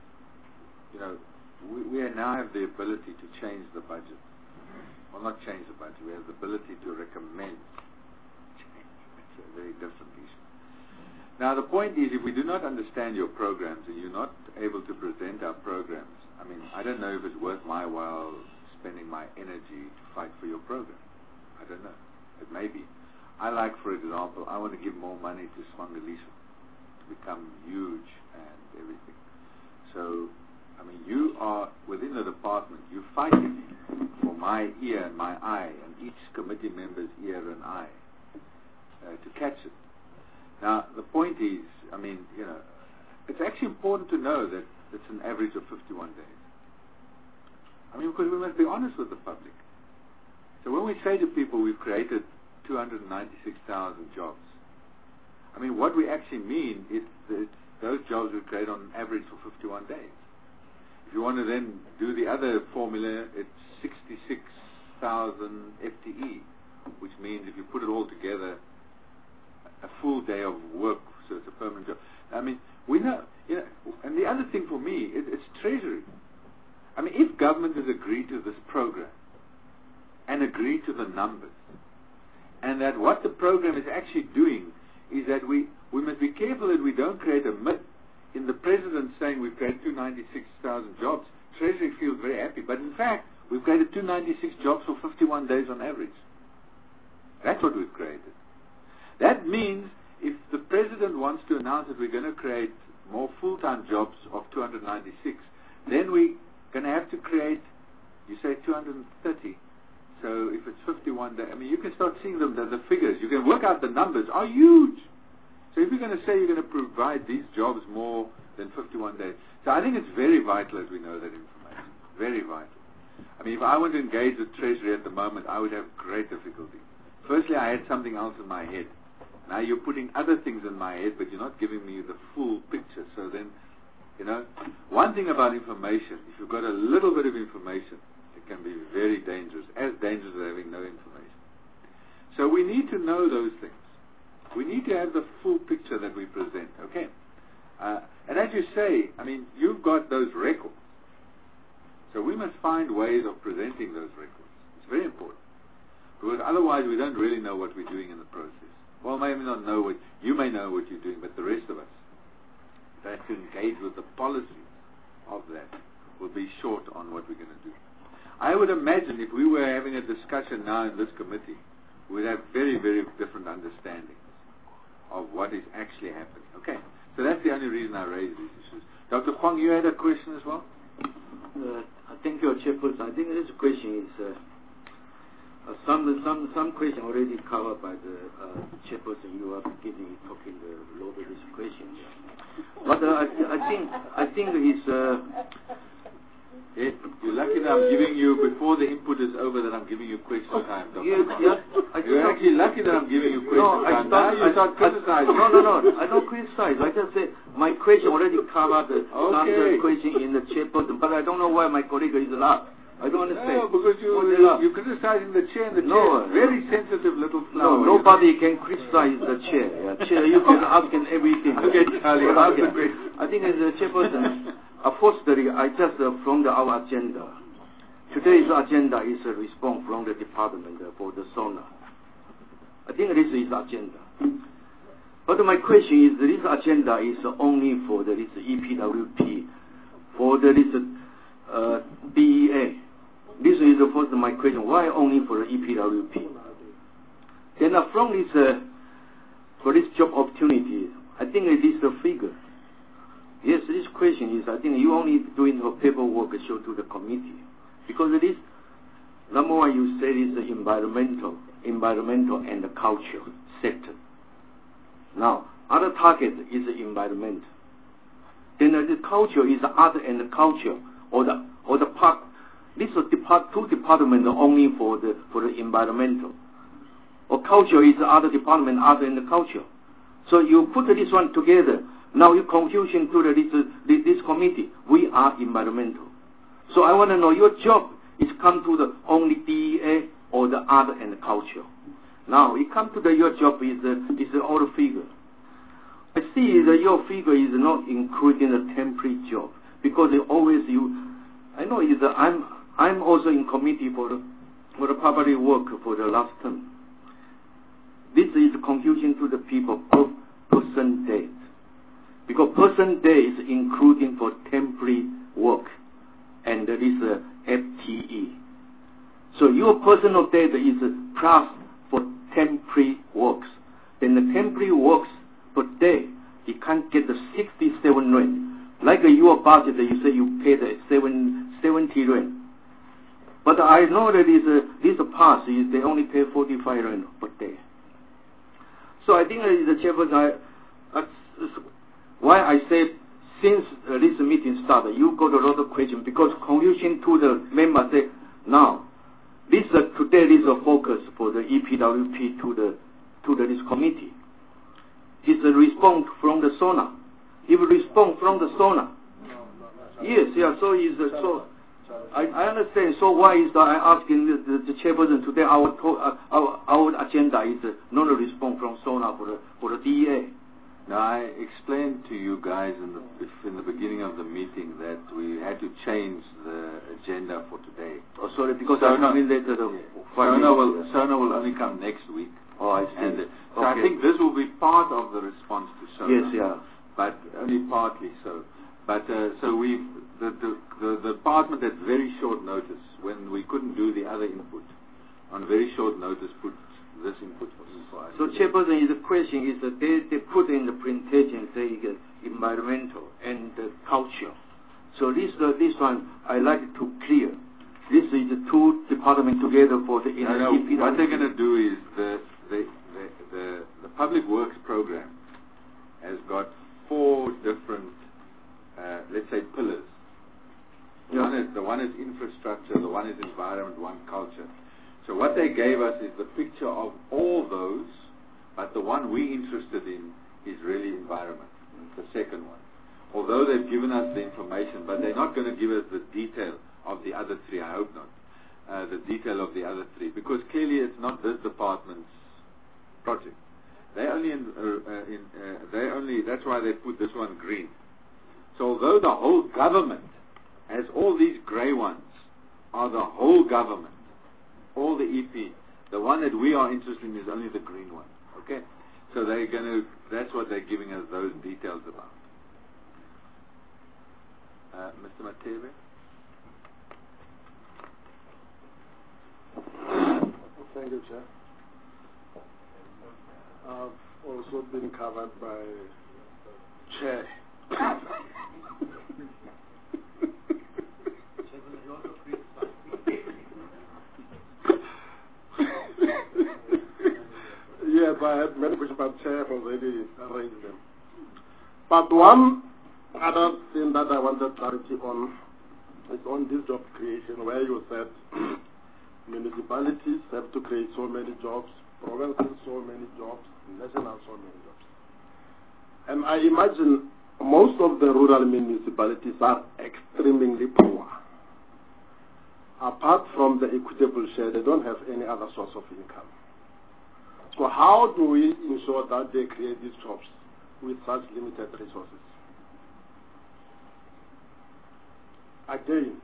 we now have the ability to change the budget. Well, not change the budget, we have the ability to recommend change. It's a very different issue. Now, the point is, if we do not understand your programs and you're not able to present our programs, I don't know if it's worth my while spending my energy to fight for your program. I don't know. It may be. For example, I want to give more money to Swangalisa to become huge and everything. So, you are within the department, you're fighting for my ear and my eye and each committee member's ear and eye to catch it. Now, the point is, it's actually important to know that it's an average of 51 days. Because we must be honest with the public. So when we say to people we've created 296,000 jobs, what we actually mean is that those jobs we create on average for 51 days. If you want to then do the other formula, it's 66,000 FTE, which means if you put it all together, a full day of work, so it's a permanent job. We know, and the other thing for me, it's treasury. If government has agreed to this program and agreed to the numbers, and that what the program is actually doing is that we must be careful that we don't create a myth in the president saying we've created 296,000 jobs. Treasury feels very happy, but in fact, we've created 296 jobs for 51 days on average. That's what we've created. That means if the president wants to announce that we're going to create more full-time jobs of 296, then we're going to have to create, you say 230. So if it's 51 days, you can start seeing the figures. You can work out the numbers are huge. So if you're going to say you're going to provide these jobs more than 51 days. So I think it's very vital that we know that information. Very vital. If I want to engage with Treasury at the moment, I would have great difficulty firstly I had something else in my head. Now you're putting other things in my head, but you're not giving me the full picture. So then, one thing about information, if you've got a little bit of information, it can be very dangerous, as dangerous as having no information. So we need to know those things. We need to have the full picture that we present, okay? And as you say, you've got those records. So we must find ways of presenting those records. It's very important. Because otherwise we don't really know what we're doing in the process. Well, maybe not know what, you may know what you're doing, but the rest of us that have to engage with the policy of that will be short on what we're going to do. I would imagine if we were having a discussion now in this committee, we'd have very, very different understandings of what is actually happening. Okay, so that's the only reason I raised these issues. Dr. Huang, you had a question as well? Thank you, Chairperson. I think this question is some question already covered by the Chairperson. You are beginning talking a lot of this question. But I think it's. You're lucky that I'm giving you, before the input is over, that I'm giving you question time, Dr. Yes, You're actually lucky that I'm giving you question time. Now you start criticizing. No, I don't criticize. I just say my question already covered some question in the Chairperson, but I don't know why my colleague is not. I don't understand. No, because you're criticizing the chair, and the chair is very sensitive little flower. No, nobody can criticize the chair. Yeah. Chair, you can ask him everything. Okay, Charlie, ask the question. I think as a Chairperson, firstly, I just from our agenda. Today's agenda is a response from the department for the SONA. I think this is agenda. But my question is, this agenda is only for this EPWP, for this DEA. This is first my question. Why only for the EPWP? Then from this, for this job opportunity, I think it is the figure. Yes, this question is, I think you only doing the paperwork show to the committee. Because it is, number one, you say is the environmental and the culture sector. Now, other target is the environment. Then the culture is the other and the culture, or the part. This is two departments only for the environmental. Or culture is the other department other than the culture. So you put this one together. Now you confusion to this committee. We are environmental. So I want to know your job is come to the only DEA or the other and the culture. Now it come to your job is all the figure. I see that your figure is not including the temporary job because it always I know is I'm also in committee for the public work for the last term. This is confusion to the people person day. Because person day is including for temporary work, and that is FTE. So your personal data is plus for temporary works. Then the temporary works per day, you can't get the 67 rand. Like your budget, you say you pay the 70 rand. But I know that this pass is they only pay 45 rand per day. So I think the Chairperson, why I said since this meeting started, you got a lot of questions because confusion to the members say now today is a focus for the EPWP to this committee. It's a response from the SONA. If response from the SONA, yes, yeah. So is so. I understand. So why is I asking the Chairperson today? Our agenda is not a response from SONA for the DEA. Now, I explained to you guys in the beginning of the meeting that we had to change the agenda for today. Oh, sorry, because I'm coming later. SONA will only come next week. Oh, I see. So I think this will be part of the response to SONA. Yes, yeah. But only partly so. But so the department at very short notice, when we couldn't do the other input, on very short notice put this input for us. So Chairperson, the question is that they put in the presentation say environmental and culture. So this one I like to clear. This is the two departments together for the NLP. What they're going to do is the public works program has got 4 different let's say pillars. Yeah. The one is infrastructure, the one is environment, one culture. So what they gave us is the picture of all those, but the one we're interested in is really environment, the second one. Although they've given us the information, but they're not going to give us the detail of the other three, I hope not, the detail of the other three, because clearly it's not this department's project. That's why they put this one green. So although the whole government has all these grey ones, are the whole government, all the EP, the one that we are interested in is only the green one. Okay? So that's what they're giving us those details about. Mr. Matebe? Thank you, Chair. I've also been covered by Chair. Yes, I had many questions, but Chair has already arranged them. But one other thing that I wanted clarity on is on this job creation, where you said municipalities have to create so many jobs, provinces so many jobs, national so many jobs. And I imagine most of the rural municipalities are extremely poor. Apart from the equitable share, they don't have any other source of income. So how do we ensure that they create these jobs with such limited resources? Again,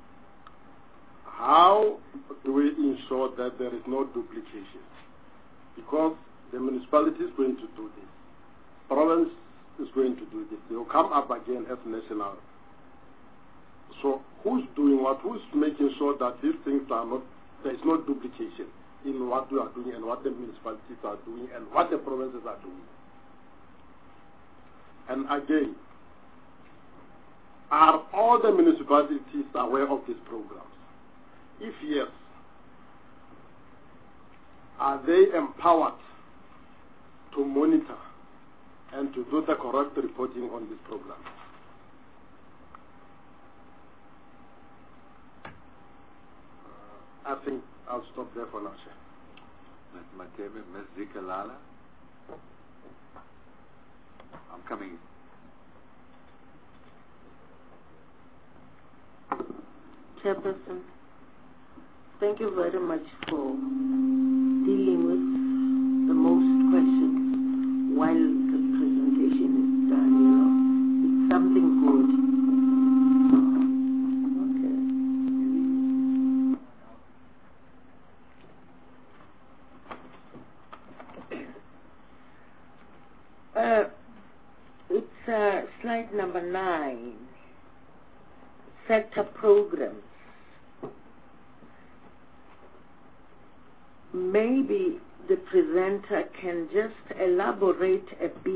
how do we ensure that there is no duplication? Because the municipality is going to do this, province is going to do this. They will come up again as national. So who's doing what? Who's making sure that these things are not, there is no duplication in what we are doing and what the municipalities are doing and what the provinces are doing? And again, are all the municipalities aware of these programs? If yes, are they empowered to monitor and to do the correct reporting on this program? I think I'll stop there for now, Chair. Ms. Matebe, Ms. Zikalala? I'm coming. Chairperson, thank you very much for dealing with the most questions while the presentation is done, It's something good. Okay. It's slide number 9, sector programs. Maybe the presenter can just elaborate a bit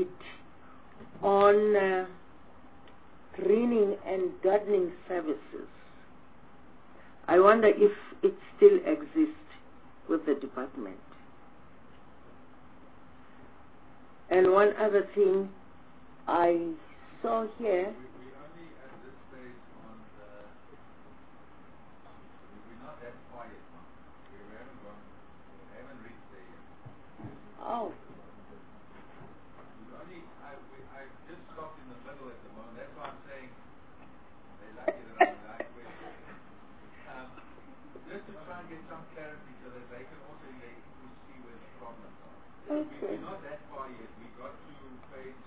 on greening and gardening services. I wonder if it still exists with the department. And one other thing I saw here. We only at this stage on the. We're not that far yet. We haven't reached there yet. Oh. I just stopped in the middle at the moment. That's why I'm saying they're lucky that I'm like just to try and get some clarity so that they can also see where the problems are. Okay. We're not that far yet. We got to page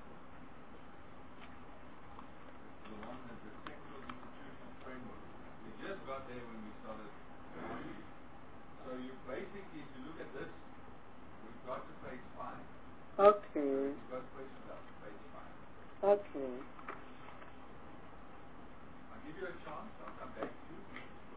the one that the sectoral institutional framework. We just got there when we started. So you basically, if you look at this, we've got to page 5. Okay. We've got questions up to page 5. Okay. I'll give you a chance. I'll come back to you.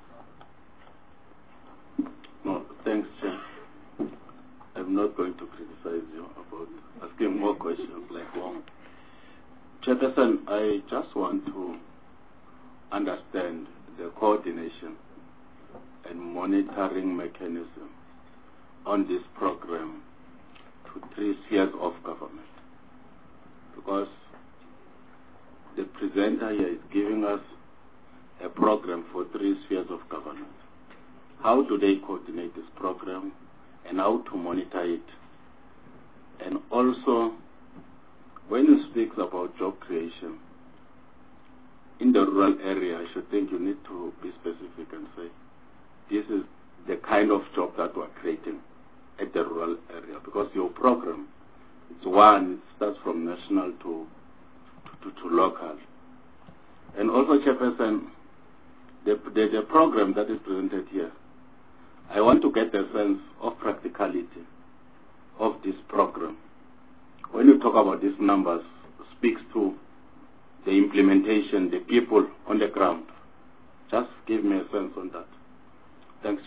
No, thanks, Chair. I'm not going to criticize you about asking more questions like one. Chairperson, I just want to understand the coordination and monitoring mechanism on this program to 3 spheres of government. Because the presenter here is giving us a program for 3 spheres of government. how do they coordinate this program and how to monitor it? And also, when you speak about job creation, in the rural area, I should think you need to be specific and say, this is the kind of job that we're creating at the rural area, because your program, it's one, it starts from national to local. And also, Chairperson, the program that is presented here, I want to get a sense of practicality of this program. When you talk about these numbers, speaks to the implementation, the people on the ground. Just give me a sense on that. Thanks.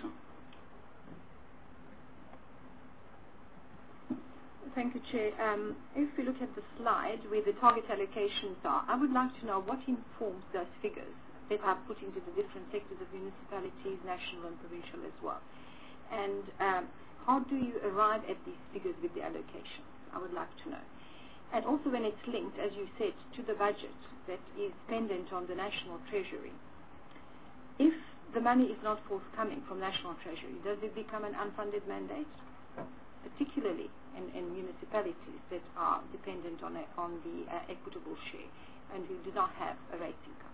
Thank you, Chair. If we look at the slide where the target allocations are, I would like to know what informs those figures that are put into the different sectors of municipalities, national and provincial as well. And how do you arrive at these figures with the allocations? I would like to know. And also when it's linked, as you said, to the budget that is pendant on the National Treasury. If the money is not forthcoming from National Treasury, does it become an unfunded mandate? Particularly in municipalities that are dependent on the equitable share and who do not have a rate income.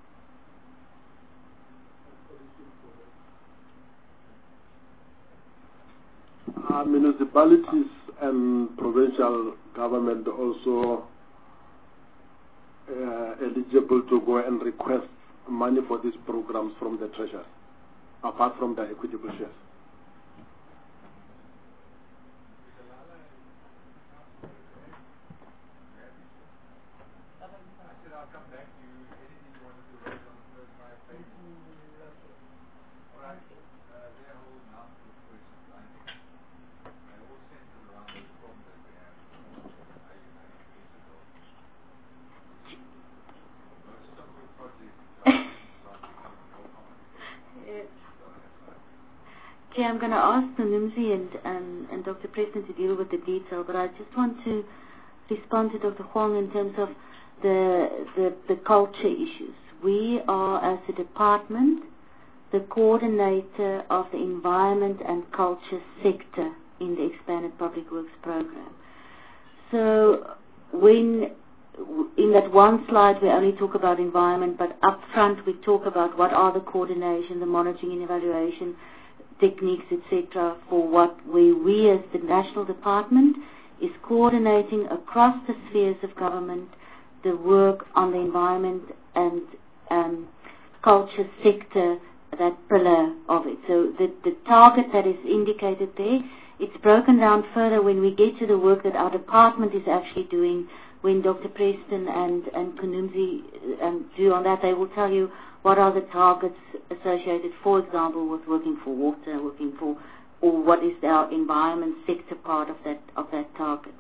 Municipalities and provincial government also eligible to go and request money for these programs from the treasury, apart from the equitable shares. Chair, I'm going to ask Nunumzi and Dr. Preston to deal with the detail, but I just want to respond to Dr. Huang in terms of the culture issues. We are, as a department, the coordinator of the environment and culture sector in the Expanded Public Works Program. So when in that one slide we only talk about environment, but up front we talk about what are the coordination, the monitoring and evaluation techniques, etc., for what we as the national department is coordinating across the spheres of government the work on the environment and culture sector, that pillar of it. So the target that is indicated there, it's broken down further when we get to the work that our department is actually doing. When Dr. Preston and Kunumzi do on that, they will tell you what are the targets associated, for example, with working for water, or what is our environment sector part of that target.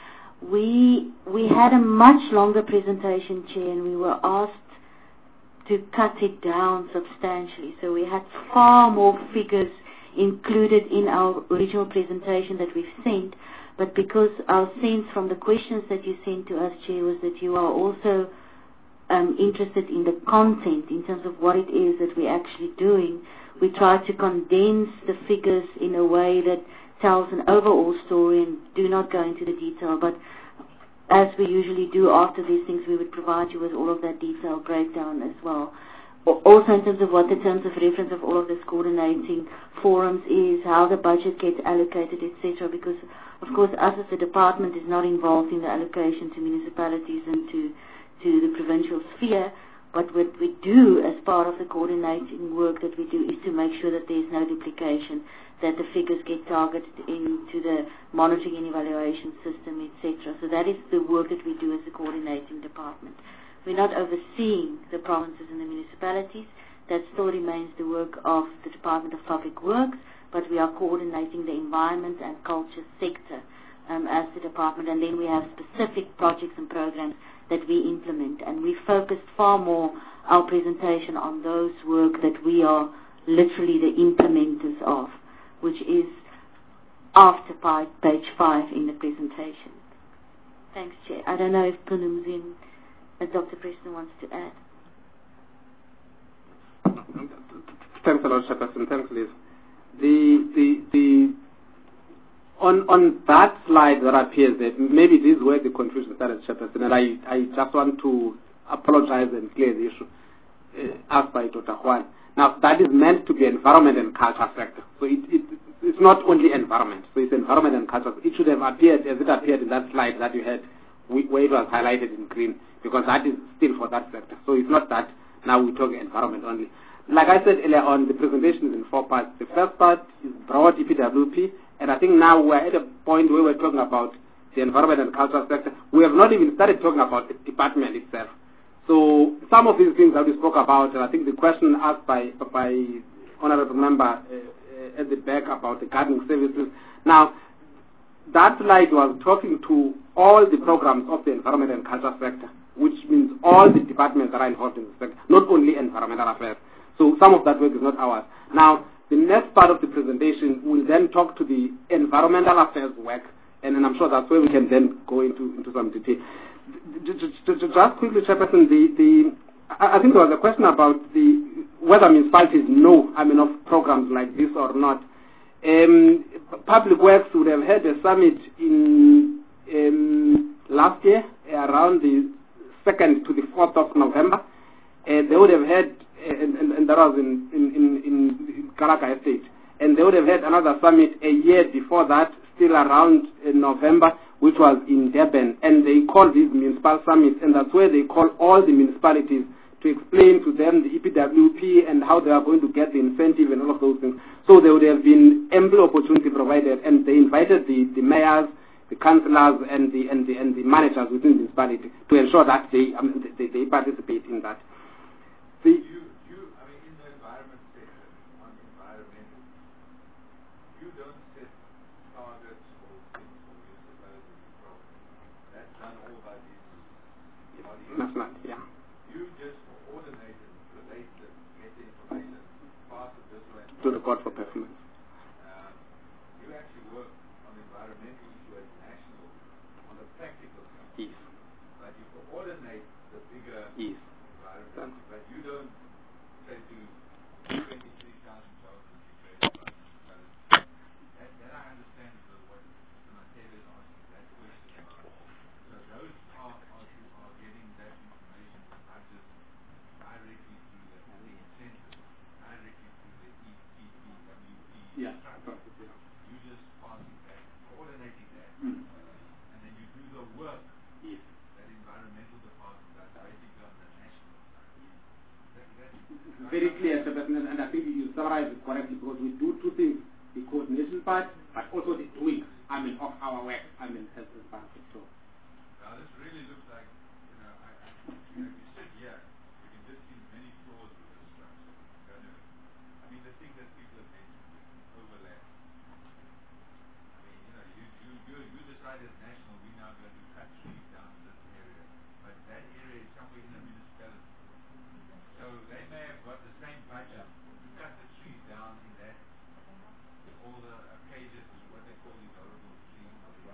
We had a much longer presentation, Chair, and we were asked to cut it down substantially. So we had far more figures included in our original presentation that we've sent, but because our sense from the questions that you sent to us, Chair, was that you are also interested in the content in terms of what it is that we're actually doing, we try to condense the figures in a way that tells an overall story and do not go into the detail. But as we usually do after these things, we would provide you with all of that detailed breakdown as well. Also in terms of what the terms of reference of all of this coordinating forums is, how the budget gets allocated, etc. Because, of course, us as a department is not involved in the allocation to municipalities and to the provincial sphere, but what we do as part of the coordinating work that we do is to make sure that there is no duplication, that the figures get targeted into the monitoring and evaluation system, etc. So that is the work that we do as a coordinating department. We're not overseeing the provinces and the municipalities. That still remains the work of the Department of Public Works, but we are coordinating the environment and culture sector as the department, and then we have specific projects and programs that we implement, and we focused far more our presentation on those work that we are literally the implementers of, which is after page 5 in the presentation. Thanks, Chair. I don't know if Kunumzi and Dr. Preston wants to add. Thanks a lot, Chairperson. Thanks, Liz. On that slide that appears there, maybe this is where the confusion started, Chairperson, and I just want to apologize and clear the issue asked by Dr. Juan. Now, that is meant to be environment and culture sector. So it's not only environment. So it's environment and culture. It should have appeared as it appeared in that slide that you had, where it was highlighted in green, because that is still for that sector. So it's not that now we talk environment only. Like I said earlier on, the presentation is in 4 parts. The first part is broad EPWP, and I think now we're at a point where we're talking about the environment and culture sector. We have not even started talking about the department itself. So some of these things that we spoke about, and I think the question asked by Honorable Member at the back about the gardening services. Now, that slide was talking to all the programs of the environment and culture sector, which means all the departments that are involved in the sector, not only environmental affairs. So some of that work is not ours. Now, the next part of the presentation will then talk to the environmental affairs work, and then I'm sure that's where we can then go into some detail. Just quickly, Chairperson, I think there was a question about whether municipalities know, of programs like this or not. Public Works would have had a summit in last year, around the 2nd to the 4th of November. They would have had, and that was in Karaka Estate, and they would have had another summit a year before that, still around November, which was in Durban, and they call these municipal summits, and that's where they call all the municipalities to explain to them the EPWP and how they are going to get the incentive and all of those things. So there would have been ample opportunity provided, and they invited the mayors, the councillors, and the managers within the municipality to ensure that they participate in that. In the environment sector, on environmental, you don't set targets or things for municipalities and programs. That's done all by these bodies. That's not, yeah. You just coordinate and relate them, get the information, pass it this way. To the Court for Performance. You actually work on environmental issue at national, on the practical side. Yes. But you coordinate the bigger environment. But you don't say to 23,000 jobs and declare environmental. Then I understand what Mr. Matele is asking, that question about. So those are getting that information directly through the incentive, directly through the EPWP. Yeah. You just passing that, coordinating that, and then you do the work that environmental department does, basically on the national side. That's very clear, and I think you summarized it correctly, because we do two things: the coordination part, but also the doing, of our work, as part of it. So. Now this really looks like, if you sit here, you can just see many flaws with this structure. The thing that people have mentioned, overlap. You decided national, we're now going to cut trees down in this area, but that area is somewhere in the municipality. So they may have got the same budget to cut the trees down in that, all the acacias, what they call these horrible trees,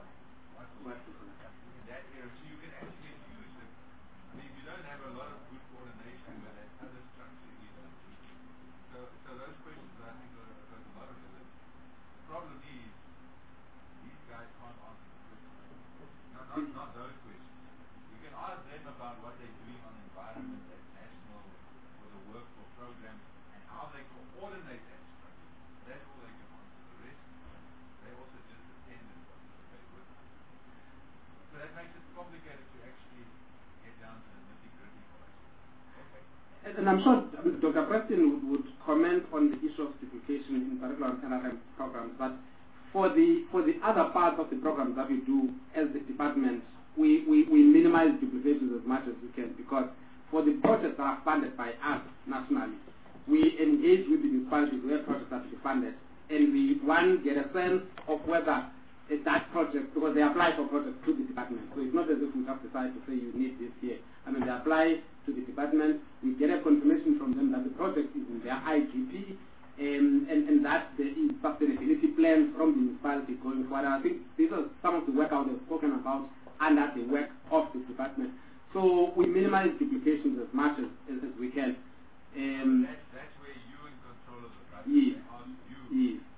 in that area. So you can actually use it. If you don't have a lot of good coordination with that other structure is. So those questions, I think, are a lot of it. The problem is, these guys can't answer the questions. Not those questions. You can ask them about what they're doing on environment at national, for the work for programs, and how they coordinate that structure. That's all they can answer. The rest, they also just attend and participate with them. So that makes it complicated to actually get down to the nitty-gritty part. Okay. And I'm sure Dr. Preston would comment on the issue of duplication, in particular on NRM programs, but for the other parts of the programs that we do as the department, we minimize duplications as much as we can, because for the projects that are funded by us nationally, we engage with the municipalities where projects are to be funded, and we, get a sense of whether that project, because they apply for projects to the department, so it's not as if we have decided to say you need this here. They apply to the department, we get a confirmation from them that the project is in their IGP, and that there is sustainability plans from the municipality going forward. I think these are some of the work I would have spoken about under the work of the department. So we minimize duplications as much as we can. That's where you're in control of the project. Yes. You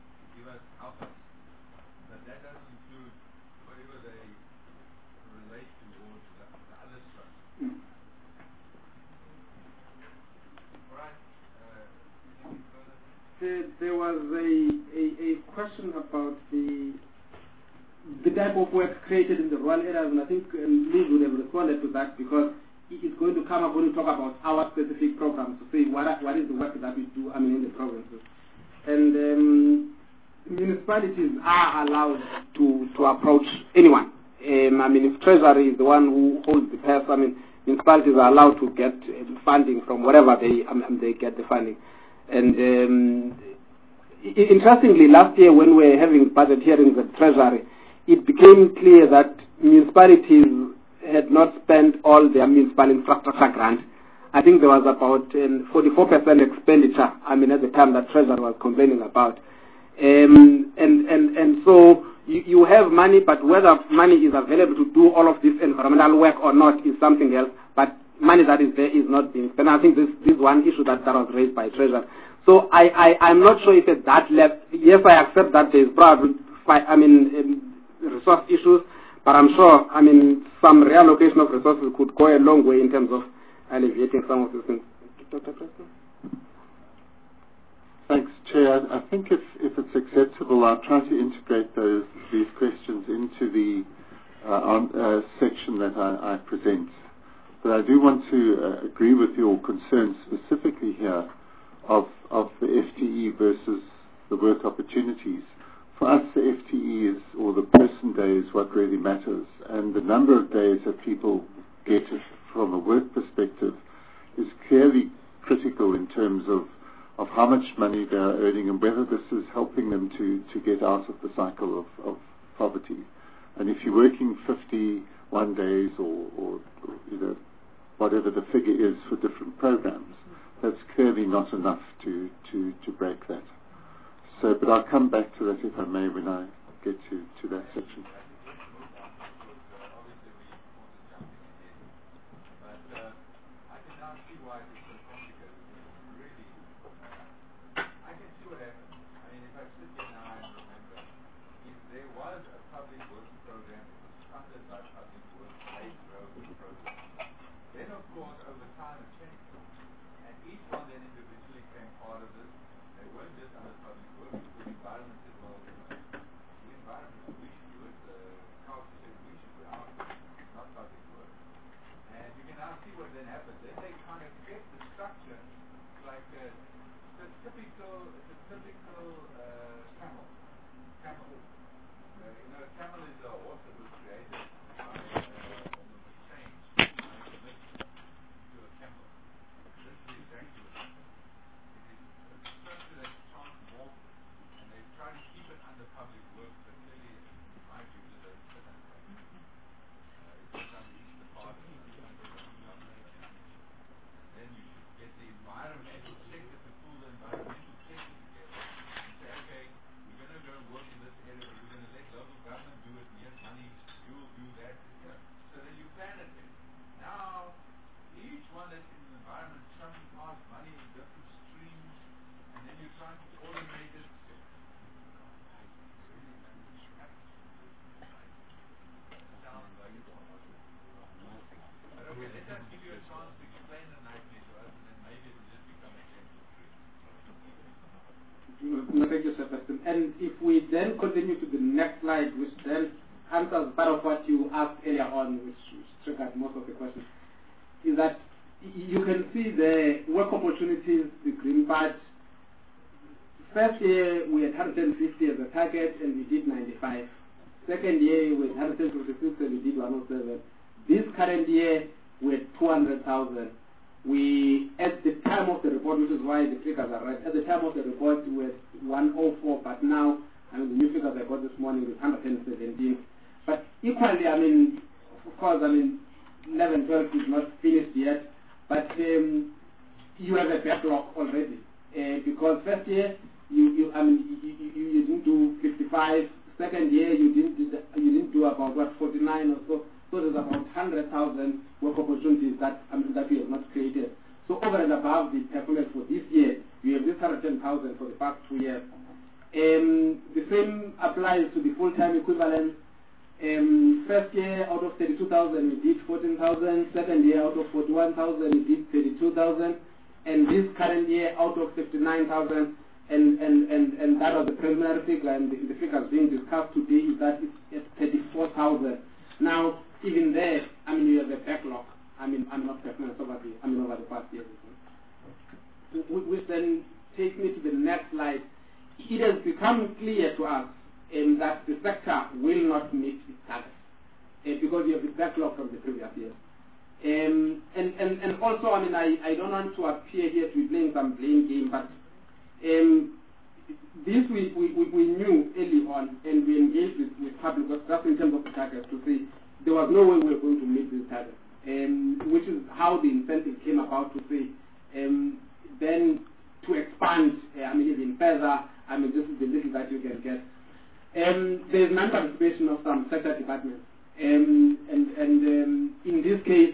there was a question about the type of work created in the rural areas, and I think Liz would have responded to that, because it is going to come up when we talk about our specific programs, to say what is the work that we do, in the provinces. And municipalities are allowed to approach anyone. If Treasury is the one who holds the purse, municipalities are allowed to get funding from wherever they get the funding. And interestingly, last year when we were having budget hearings at Treasury, it became clear that municipalities had not spent all their municipal infrastructure grant. I think there was about 44% expenditure, at the time that Treasury was complaining about. And so you have money, but whether money is available to do all of this environmental work or not is something else. But money that is there is not being spent. I think this is one issue that was raised by Treasury. So I'm not sure if at that level, yes, I accept that there is probably, resource issues, but I'm sure, some reallocation of resources could go a long way in terms of alleviating some of these things. Dr. Preston? Thanks, Chair. I think if it's acceptable, I'll try to integrate these questions into the section that I present. But I do want to agree with your concerns specifically here of the FTE versus the work opportunities. For us, the FTE is, or the person day, is what really matters, and the number of days that people get from a work perspective is clearly critical in terms of how much money they are earning and whether this is helping them to get out of the cycle of poverty. And if you're working 51 days or whatever the figure is for different programs, that's clearly not enough to break that. So, but I'll come back to that, if I may, when I get to that section. Thank you, Sir Preston. And if we then continue to the next slide, which then answers part of what you asked earlier on, which triggered most of the questions, is that you can see the work opportunities, the green part. First year we had 150 as a target and we did 95. Second year we had 156 and we did 107. This current year we had 200,000. We, at the time of the report, which is why the figures are right, at the time of the report we were 104, but now, the new figures I got this morning is 117. But equally, of course, 11, 12 is not finished yet, but you have a backlog already. Because first year, you didn't do 55, second year you didn't do about 49 or so. So there's about 100,000 work opportunities that we have not created. So over and above the performance for this year, we have this 110,000 for the past 2 years. The same applies to the full-time equivalent. First year out of 32,000 we did 14,000. Second year out of 41,000 we did 32,000. And this current year out of 59,000 and that was the preliminary figure, and the figures being discussed today is that it's at 34,000. Now, even there, I mean, you have a backlog. I mean, I'm not performance over the past years. Which then takes me to the next slide. It has become clear to us that the sector will not meet its targets because you have the backlog from the previous years. And also, I mean, I don't want to appear here to be playing some blame game, but this we knew early on, and we engaged with public, just in terms of the targets, to say there was no way we were going to meet these targets, which is how the incentive came about, to say then to expand, I mean, even further, I mean, this is the little that you can get. There is non-participation of some sector departments. And in this case,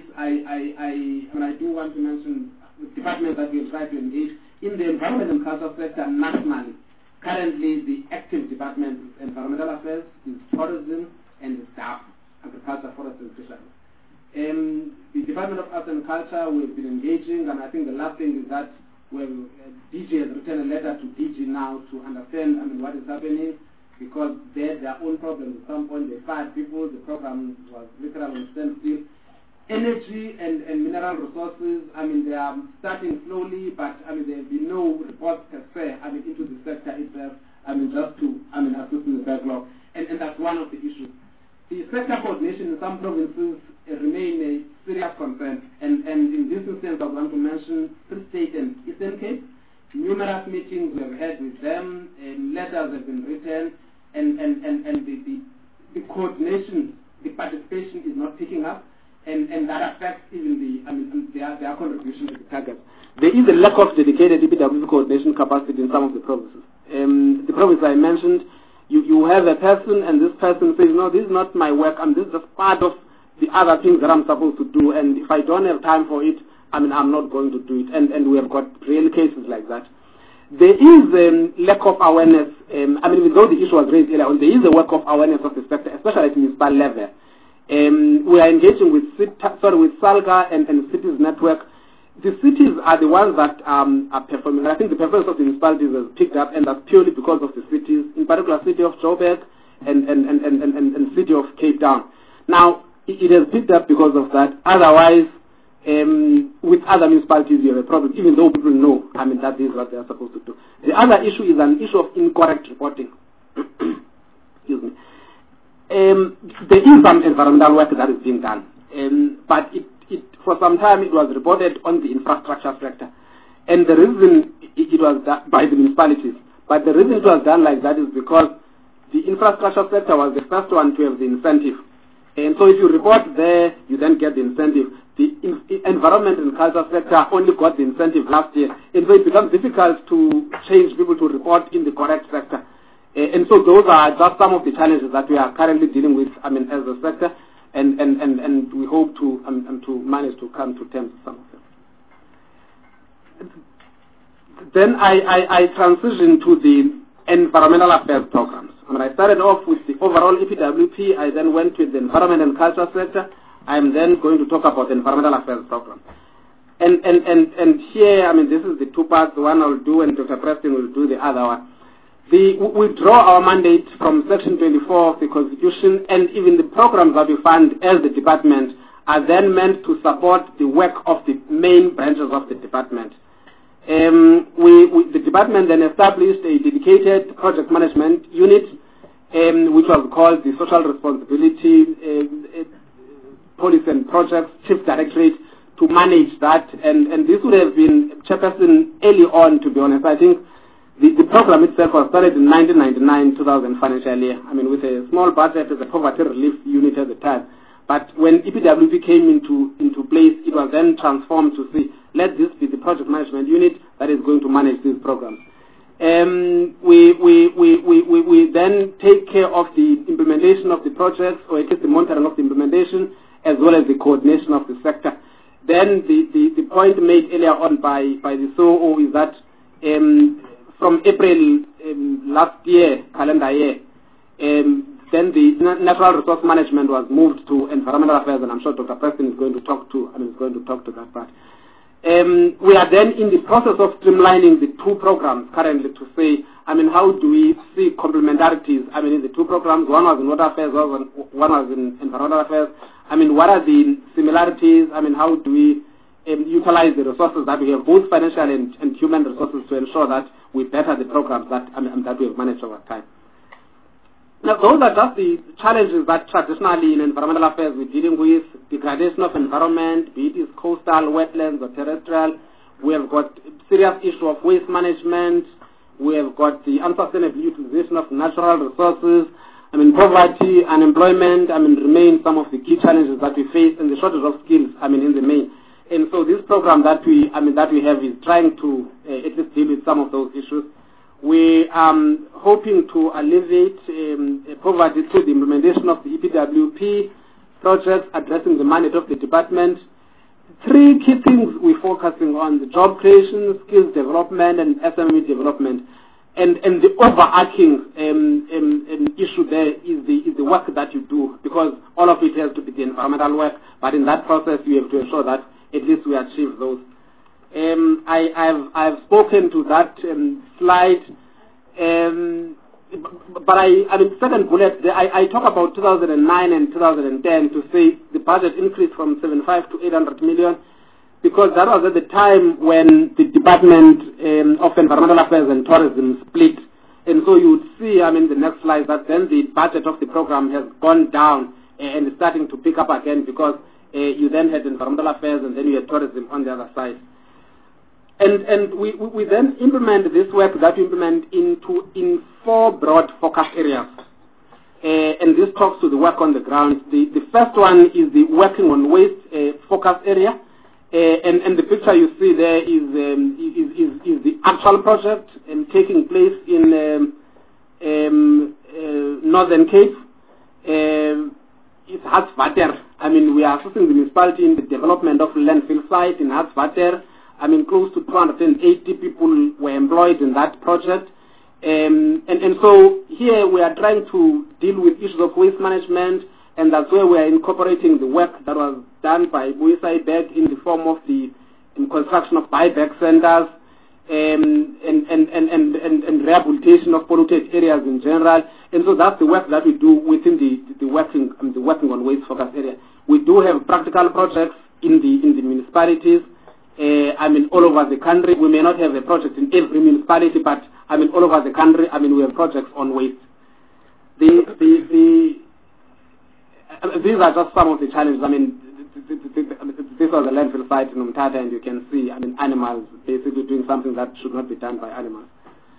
I do want to mention the departments that we have tried to engage in the environment and culture sector nationally. Currently, the active department is environmental affairs, is tourism, and is staff, agriculture, forest, and fisheries. The Department of Arts and Culture, we've been engaging, and I think the last thing is that DG has written a letter to DG now to understand, I mean, what is happening, because they had their own problems. At some point, they fired people. The program was literally on standstill. Energy and mineral resources, I mean, they are starting slowly, but I mean, there have been no reports per se, I mean, into the sector itself, I mean, just to, I mean, assist in the backlog. And that's one of the issues. The sector coordination in some provinces remain a serious concern. And in this instance, I want to mention Free State and Eastern Cape. Numerous meetings we have had with them, letters have been written, and the coordination, the participation is not picking up, and that affects even their contribution to the target. There is a lack of dedicated EPWP coordination capacity in some of the provinces. The province I mentioned, you have a person, and this person says, no, this is not my work, this is just part of the other things that I'm supposed to do, and if I don't have time for it, I mean, I'm not going to do it, and we have got real cases like that. There is lack of awareness. I mean, though the issue was raised earlier on, there is a lack of awareness of the sector, especially at municipal level. We are engaging with SALGA and Cities Network. The cities are the ones that are performing. I think the performance of the municipalities has picked up, and that's purely because of the cities, in particular city of Joburg and city of Cape Town. Now, it has picked up because of that. Otherwise, with other municipalities, you have a problem, even though people know, I mean, that is what they are supposed to do. The other issue is an issue of incorrect reporting. Excuse me. There is some environmental work that is being done, but for some time it was reported on the infrastructure sector, and the reason it was done by the municipalities, but the reason it was done like that is because the infrastructure sector was the first one to have the incentive, and so if you report there, you then get the incentive. The environment and culture sector only got the incentive last year, and so it becomes difficult to change people to report in the correct sector. And so those are just some of the challenges that we are currently dealing with, I mean, as a sector, and we hope to manage to come to terms with some of them. Then I transitioned to the environmental affairs programs. I mean, I started off with the overall EPWP. I then went with the environment and culture sector. I am then going to talk about the environmental affairs program. And here, I mean, this is the two parts. The one I'll do, and Dr. Preston will do the other one. We draw our mandate from Section 24 of the Constitution, and even the programs that we fund as the department are then meant to support the work of the main branches of the department. The department then established a dedicated project management unit, which was called the Social Responsibility Policy and Projects Chief Directorate, to manage that. And this would have been chairperson early on, to be honest. I think the program itself was started in 1999-2000 financial year. I mean, with a small budget as a poverty relief unit at the time. But when EPWP came into place, it was then transformed to say, let this be the project management unit that is going to manage these programs. We then take care of the implementation of the projects, or at least the monitoring of the implementation, as well as the coordination of the sector. Then the point made earlier on by the COO is that from April last year, calendar year, then the natural resource management was moved to environmental affairs, and I'm sure Dr. Preston is going to talk to that part. We are then in the process of streamlining the two programs currently to say, how do we see complementarities, in the two programs? One was in water affairs, one was in environmental affairs. What are the similarities? How do we utilize the resources that we have, both financial and human resources, to ensure that we better the programs that, that we have managed over time? Now, those are just the challenges that traditionally in environmental affairs we're dealing with: degradation of environment, be it is coastal, wetlands, or terrestrial. We have got serious issue of waste management. We have got the unsustainable utilization of natural resources. Poverty, unemployment, remain some of the key challenges that we face, and the shortage of skills, in the main. And so this program that we have is trying to at least deal with some of those issues. We are hoping to alleviate poverty through the implementation of the EPWP projects addressing the mandate of the department. Three key things we're focusing on: the job creation, skills development, and SME development. And the overarching issue there is the work that you do, because all of it has to be the environmental work, but in that process you have to ensure that at least we achieve those. I've spoken to that slide, but second bullet, I talk about 2009 and 2010 to say the budget increased from 75 to 800 million, because that was at the time when the Department of Environmental Affairs and Tourism split. And so you would see, the next slide, that then the budget of the program has gone down and is starting to pick up again, because you then had environmental affairs and then you had tourism on the other side. And we then implement this work that we implement in four broad focus areas. And this talks to the work on the ground. The first one is the working on waste focus area. And the picture you see there is the actual project taking place in Northern Cape. It's Hartswater. We are assisting the municipality in the development of landfill site in Hartswater. Close to 280 people were employed in that project. And so here we are trying to deal with issues of waste management, and that's where we are incorporating the work that was done by Buisai-Beg in the form of the construction of buyback centers and rehabilitation of polluted areas in general. And so that's the work that we do within the working on waste focus area. We do have practical projects in the municipalities. All over the country. We may not have a project in every municipality, but all over the country, we have projects on waste. These are just some of the challenges. This was a landfill site in Umtata, and you can see, animals basically doing something that should not be done by animals.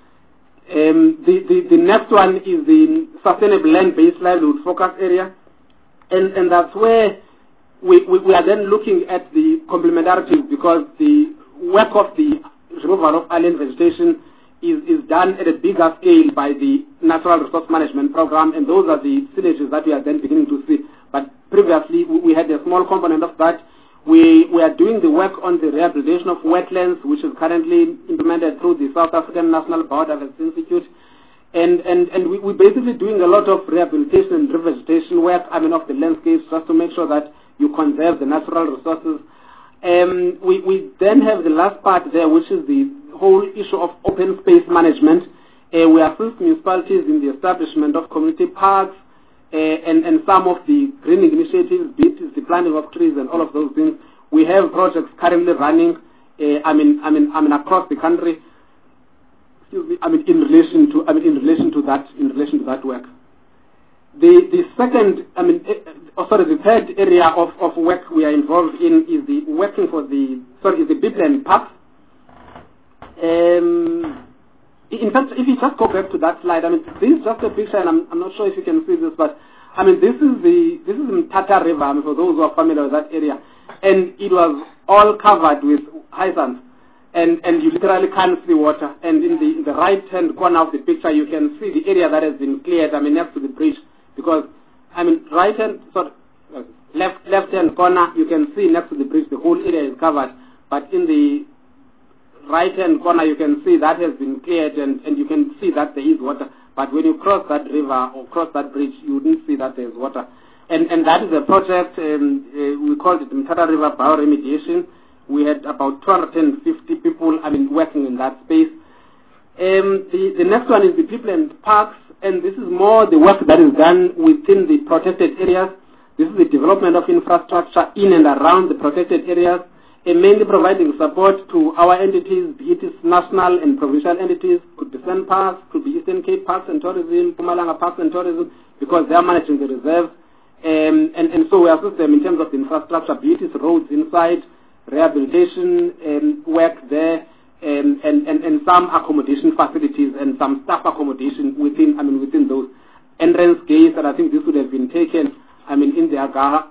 The next one is the sustainable land-based livelihood focus area, and that's where we are then looking at the complementarities, because the work of the removal of alien vegetation is done at a bigger scale by the Natural Resource Management Program, and those are the synergies that we are then beginning to see. But previously, we had a small component of that. We are doing the work on the rehabilitation of wetlands, which is currently implemented through the South African National Biodiversity Institute. And we're basically doing a lot of rehabilitation and revegetation work, of the landscapes, just to make sure that you conserve the natural resources. We then have the last part there, which is the whole issue of open space management. We assist municipalities in the establishment of community parks and some of the greening initiatives, be it the planting of trees and all of those things. We have projects currently running, across the country. Excuse me, in relation to that work. The third area of work we are involved in is the working for the Biblen Park. In fact, if you just go back to that slide, this is just a picture, and I'm not sure if you can see this, but this is in Tata River, for those who are familiar with that area, and it was all covered with hyacinth, and you literally can't see water. And in the right-hand corner of the picture, you can see the area that has been cleared, next to the bridge, because left-hand corner, you can see next to the bridge, the whole area is covered, but in the right-hand corner, you can see that has been cleared, and you can see that there is water. But when you cross that river or cross that bridge, you wouldn't see that there is water. And that is a project, we call it Mtata River Bioremediation, we had about 250 people, working in that space. The next one is the people and parks, and this is more the work that is done within the protected areas. This is the development of infrastructure in and around the protected areas, and mainly providing support to our entities, be it national and provincial entities, could be San Parks, could be Eastern Cape Parks and Tourism, Mpumalanga Parks and Tourism, because they are managing the reserves. And so we assist them in terms of the infrastructure, be it roads inside, rehabilitation work there, and some accommodation facilities and some staff accommodation within those entrance gates. And I think this would have been taken, in the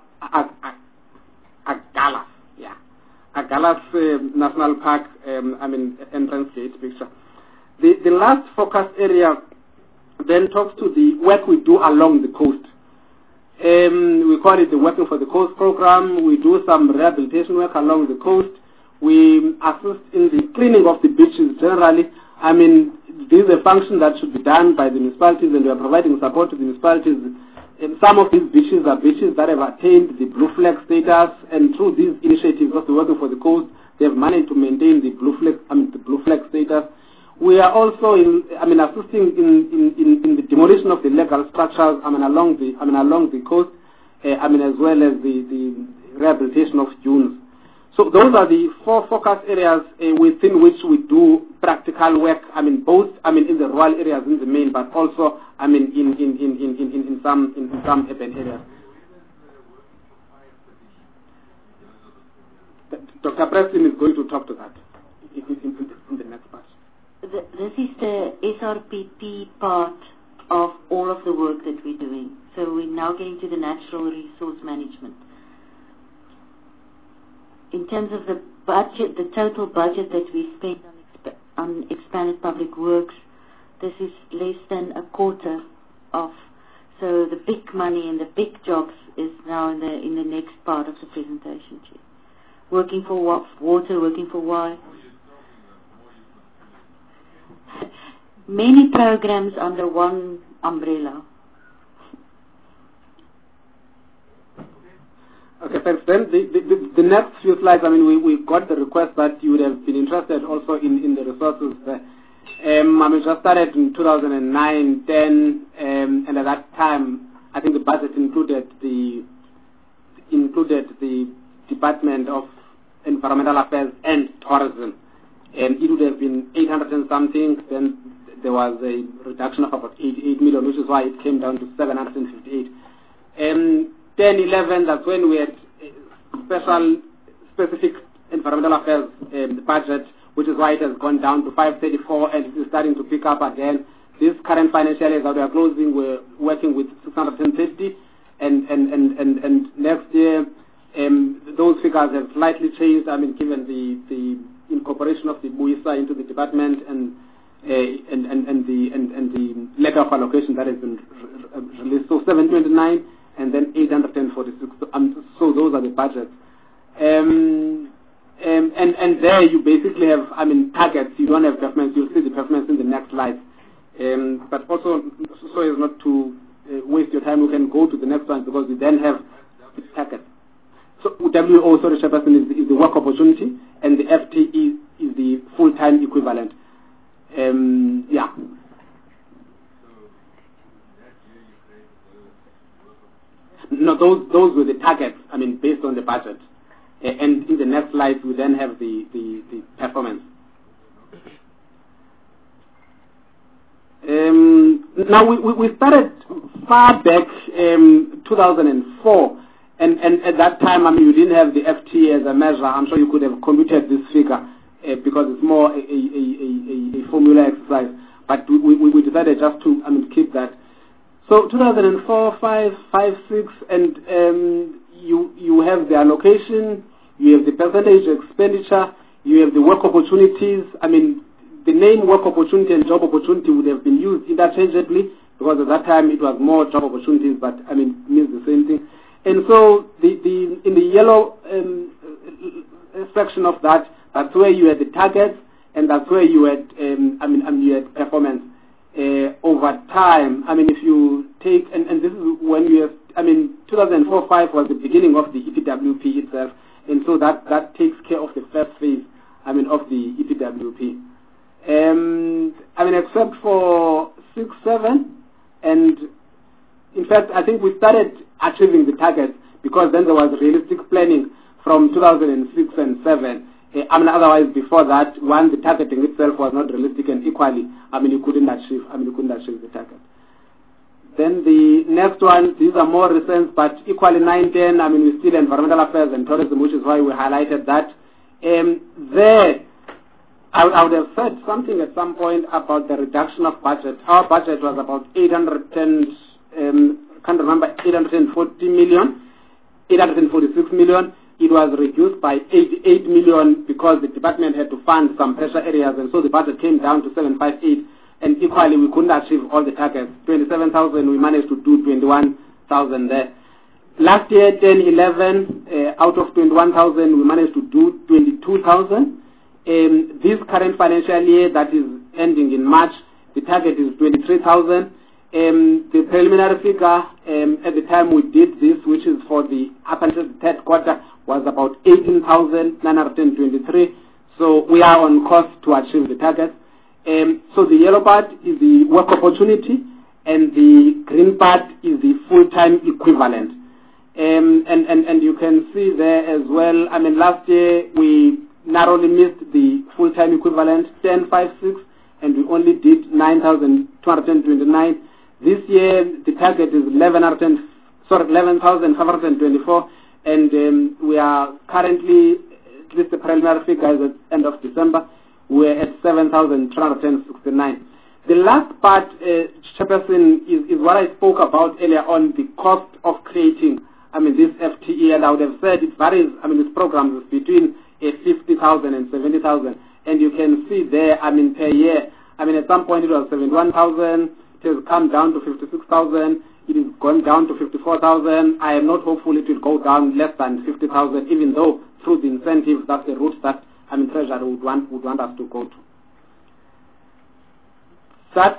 Agalas National Park, entrance gate picture. The last focus area then talks to the work we do along the coast. We call it the Working for the Coast program. We do some rehabilitation work along the coast. We assist in the cleaning of the beaches generally. This is a function that should be done by the municipalities, and we are providing support to the municipalities. Some of these beaches are beaches that have attained the blue flag status, and through these initiatives of the Working for the Coast, they have managed to maintain the blue flag status. We are also assisting in the demolition of the legal structures along the coast, as well as the rehabilitation of dunes. So those are the 4 focus areas within which we do practical work. Both in the rural areas in the main, but also in some urban areas. Dr. Preston is going to talk to that in the next part. This is the SRPP part of all of the work that we're doing. So we're now getting to the natural resource management. In terms of the budget, the total budget that we spend on expanded public works, this is less than a quarter of. So the big money and the big jobs is now in the next part of the presentation. Working for water, working for why? Many programs under one umbrella. Okay, thanks. Then the next few slides, we got the request that you would have been interested also in the resources. We just started in 2009, 10, and at that time, I think the budget included the Department of Environmental Affairs and Tourism, and it would have been 800 and something. Then there was a reduction of about 88 million, which is why it came down to 758. 10, 11, that's when we had specific environmental affairs budget, which is why it has gone down to 534, and it is starting to pick up again. This current financial year that we are closing, we're working with 650, and next year those figures have slightly changed. Given the incorporation of the BUISA into the department and the letter of allocation that has been released. So 729 and then 846. So those are the budgets. And there you basically have targets. You don't have performance. You'll see the performance in the next slide. But also, so as not to waste your time, we can go to the next one because we then have the targets. So WO, sorry, Chairperson, is the work opportunity, and the FTE is the full-time equivalent. Yeah. No, those were the targets, based on the budget. And in the next slide, we then have the performance. Now, we started far back, 2004, and at that time, you didn't have the FTE as a measure. I'm sure you could have computed this figure because it's more a formula exercise. But we decided just to keep that. So 2004, 5, 6, and you have the allocation, you have the percentage expenditure, you have the work opportunities. The name work opportunity and job opportunity would have been used interchangeably because at that time it was more job opportunities, but means the same thing. And so in the yellow section of that, that's where you had the targets, and that's where you had you had performance over time. If you take and this is when you have 2004-5 was the beginning of the EPWP itself, and so that takes care of the first phase, I mean, of the EPWP. I mean, except for 6, 7, and in fact, I think we started achieving the targets because then there was realistic planning from 2006 and 7. I mean, otherwise, before that, one, the targeting itself was not realistic, and equally, I mean, you couldn't achieve the target. Then the next one, these are more recent, but equally 9, 10, I mean, we still environmental affairs and tourism, which is why we highlighted that. There, I would have said something at some point about the reduction of budget. Our budget was about 840 million, 846 million. It was reduced by 88 million because the department had to fund some pressure areas, and so the budget came down to 758. And equally, we couldn't achieve all the targets. 27,000, we managed to do 21,000 there. Last year, 10, 11, out of 21,000, we managed to do 22,000. This current financial year that is ending in March, the target is 23,000. The preliminary figure at the time we did this, which is for the up until the third quarter, was about 18,923. So we are on course to achieve the target. So the yellow part is the work opportunity, and the green part is the full-time equivalent. And you can see there as well, I mean, last year we narrowly missed the full-time equivalent, 1056, and we only did 9,229. This year, the target is 11,524, and we are currently, at least the preliminary figure is at the end of December, we're at 7,269. The last part, Chairperson, is what I spoke about earlier on, the cost of creating, I mean, this FTE, and I would have said it varies, I mean, this program is between 50,000 and 70,000, and you can see there, I mean, per year, I mean, at some point it was 71,000, it has come down to 56,000, it has gone down to 54,000. I am not hopeful it will go down less than 50,000, even though through the incentives, that's the route that, I mean, Treasury would want us to go to. That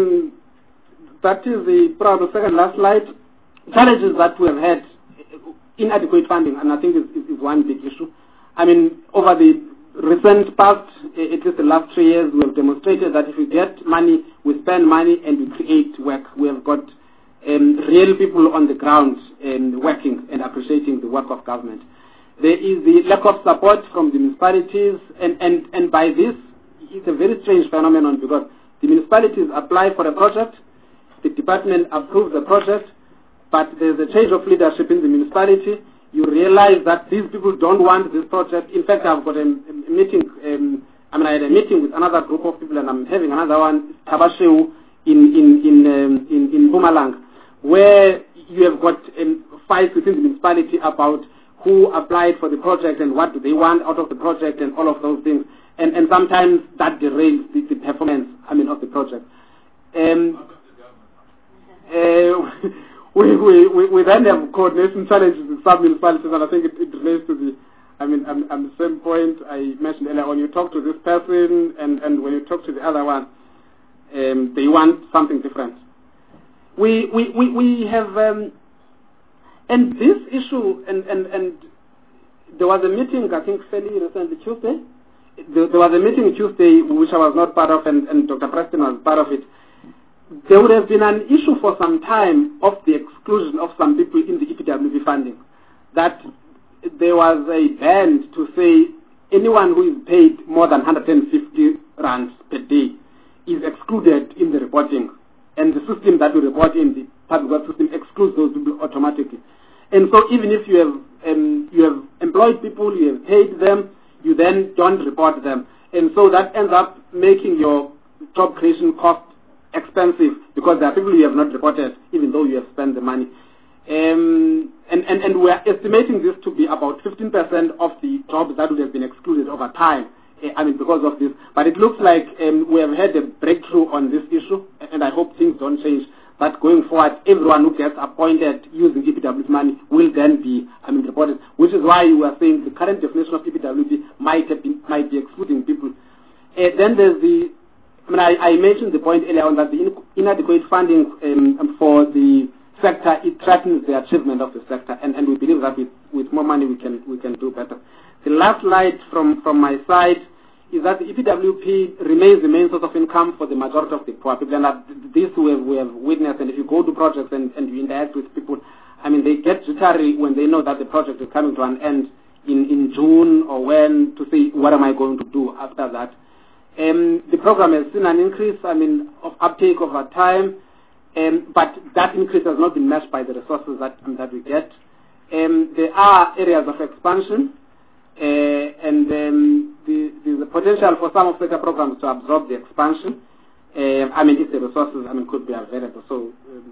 is the second last slide. Challenges that we have had, inadequate funding, and I think is one big issue. I mean, over the recent past, at least the last 3 years, we have demonstrated that if we get money, we spend money, and we create work. We have got real people on the ground working and appreciating the work of government. There is the lack of support from the municipalities, and by this, it's a very strange phenomenon because the municipalities apply for a project, the department approves the project, but there's a change of leadership in the municipality. You realize that these people don't want this project. In fact, I've got a meeting, I had a meeting with another group of people, and I'm having another one, Tabasheu, in Mpumalanga, where you have got fights within the municipality about who applied for the project and what do they want out of the project and all of those things. And sometimes that derails the performance, of the project. We then have coordination challenges with some municipalities, and I think it relates to the, the same point I mentioned earlier. When you talk to this person and when you talk to the other one, they want something different. We have, and this issue, and there was a meeting, I think, fairly recently, Tuesday. There was a meeting Tuesday which I was not part of, and Dr. Preston was part of it. There would have been an issue for some time of the exclusion of some people in the EPWP funding. That there was a ban to say anyone who is paid more than 150 rands per day is excluded in the reporting. And the system that we report in, the public works system, excludes those people automatically. And so even if you have employed people, you have paid them, you then don't report them. And so that ends up making your job creation cost expensive because there are people you have not reported even though you have spent the money. And we are estimating this to be about 15% of the jobs that would have been excluded over time, because of this. But it looks like we have had a breakthrough on this issue, and I hope things don't change. But going forward, everyone who gets appointed using EPWP money will then be reported, which is why we are saying the current definition of EPWP might be excluding people. Then there's the, I mentioned the point earlier on that the inadequate funding for the sector, it threatens the achievement of the sector, and we believe that with with more money we can do better. The last slide from my side is that the EPWP remains the main source of income for the majority of the poor people, and that this we have witnessed. And if you go to projects and you interact with people, I mean, they get jittery when they know that the project is coming to an end in June or when, to say, what am I going to do after that? The program has seen an increase, I mean, of uptake over time, but that increase has not been matched by the resources that we get. There are areas of expansion, and the potential for some of the programs to absorb the expansion. I mean, if the resources, I mean, could be available. So,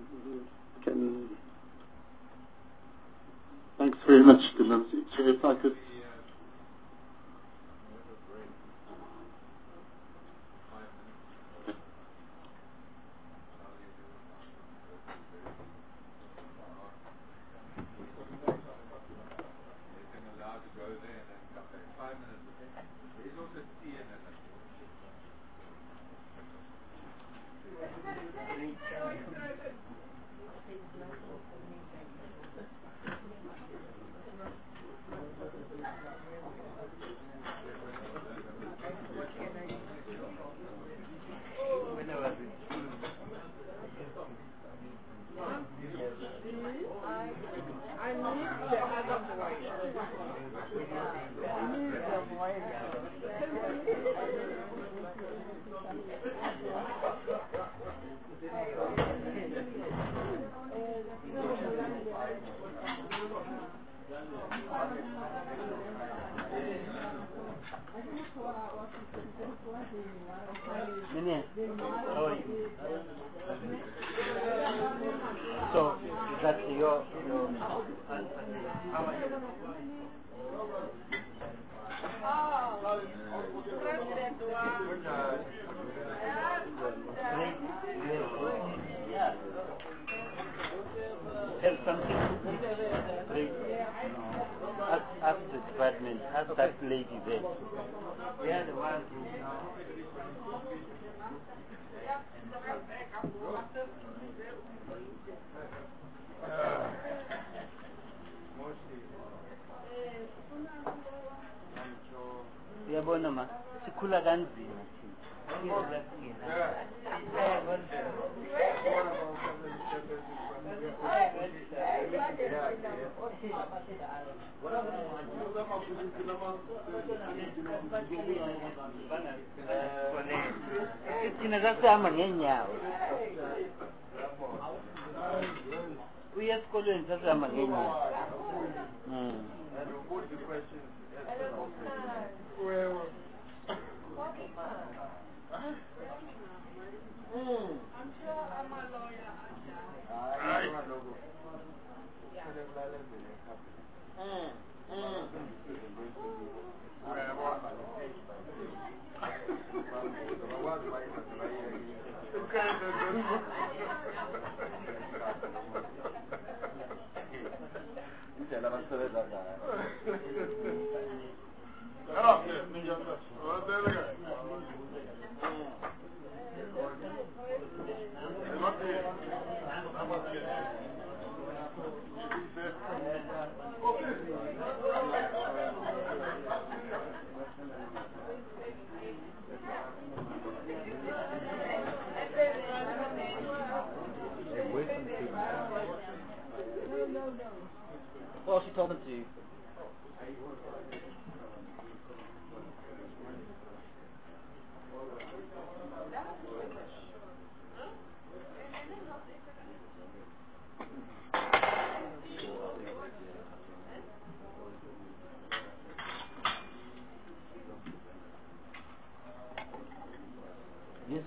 Thanks very much, Kunamsi. So if I could. So, is that your tell something? Ask the department, ask that lady there. They are the ones who uyabona ma sikhula kanzima thina sasihamba ngeenyawo uya esikolweni sasihamba ngeenyawo Well, she told him to. Yes.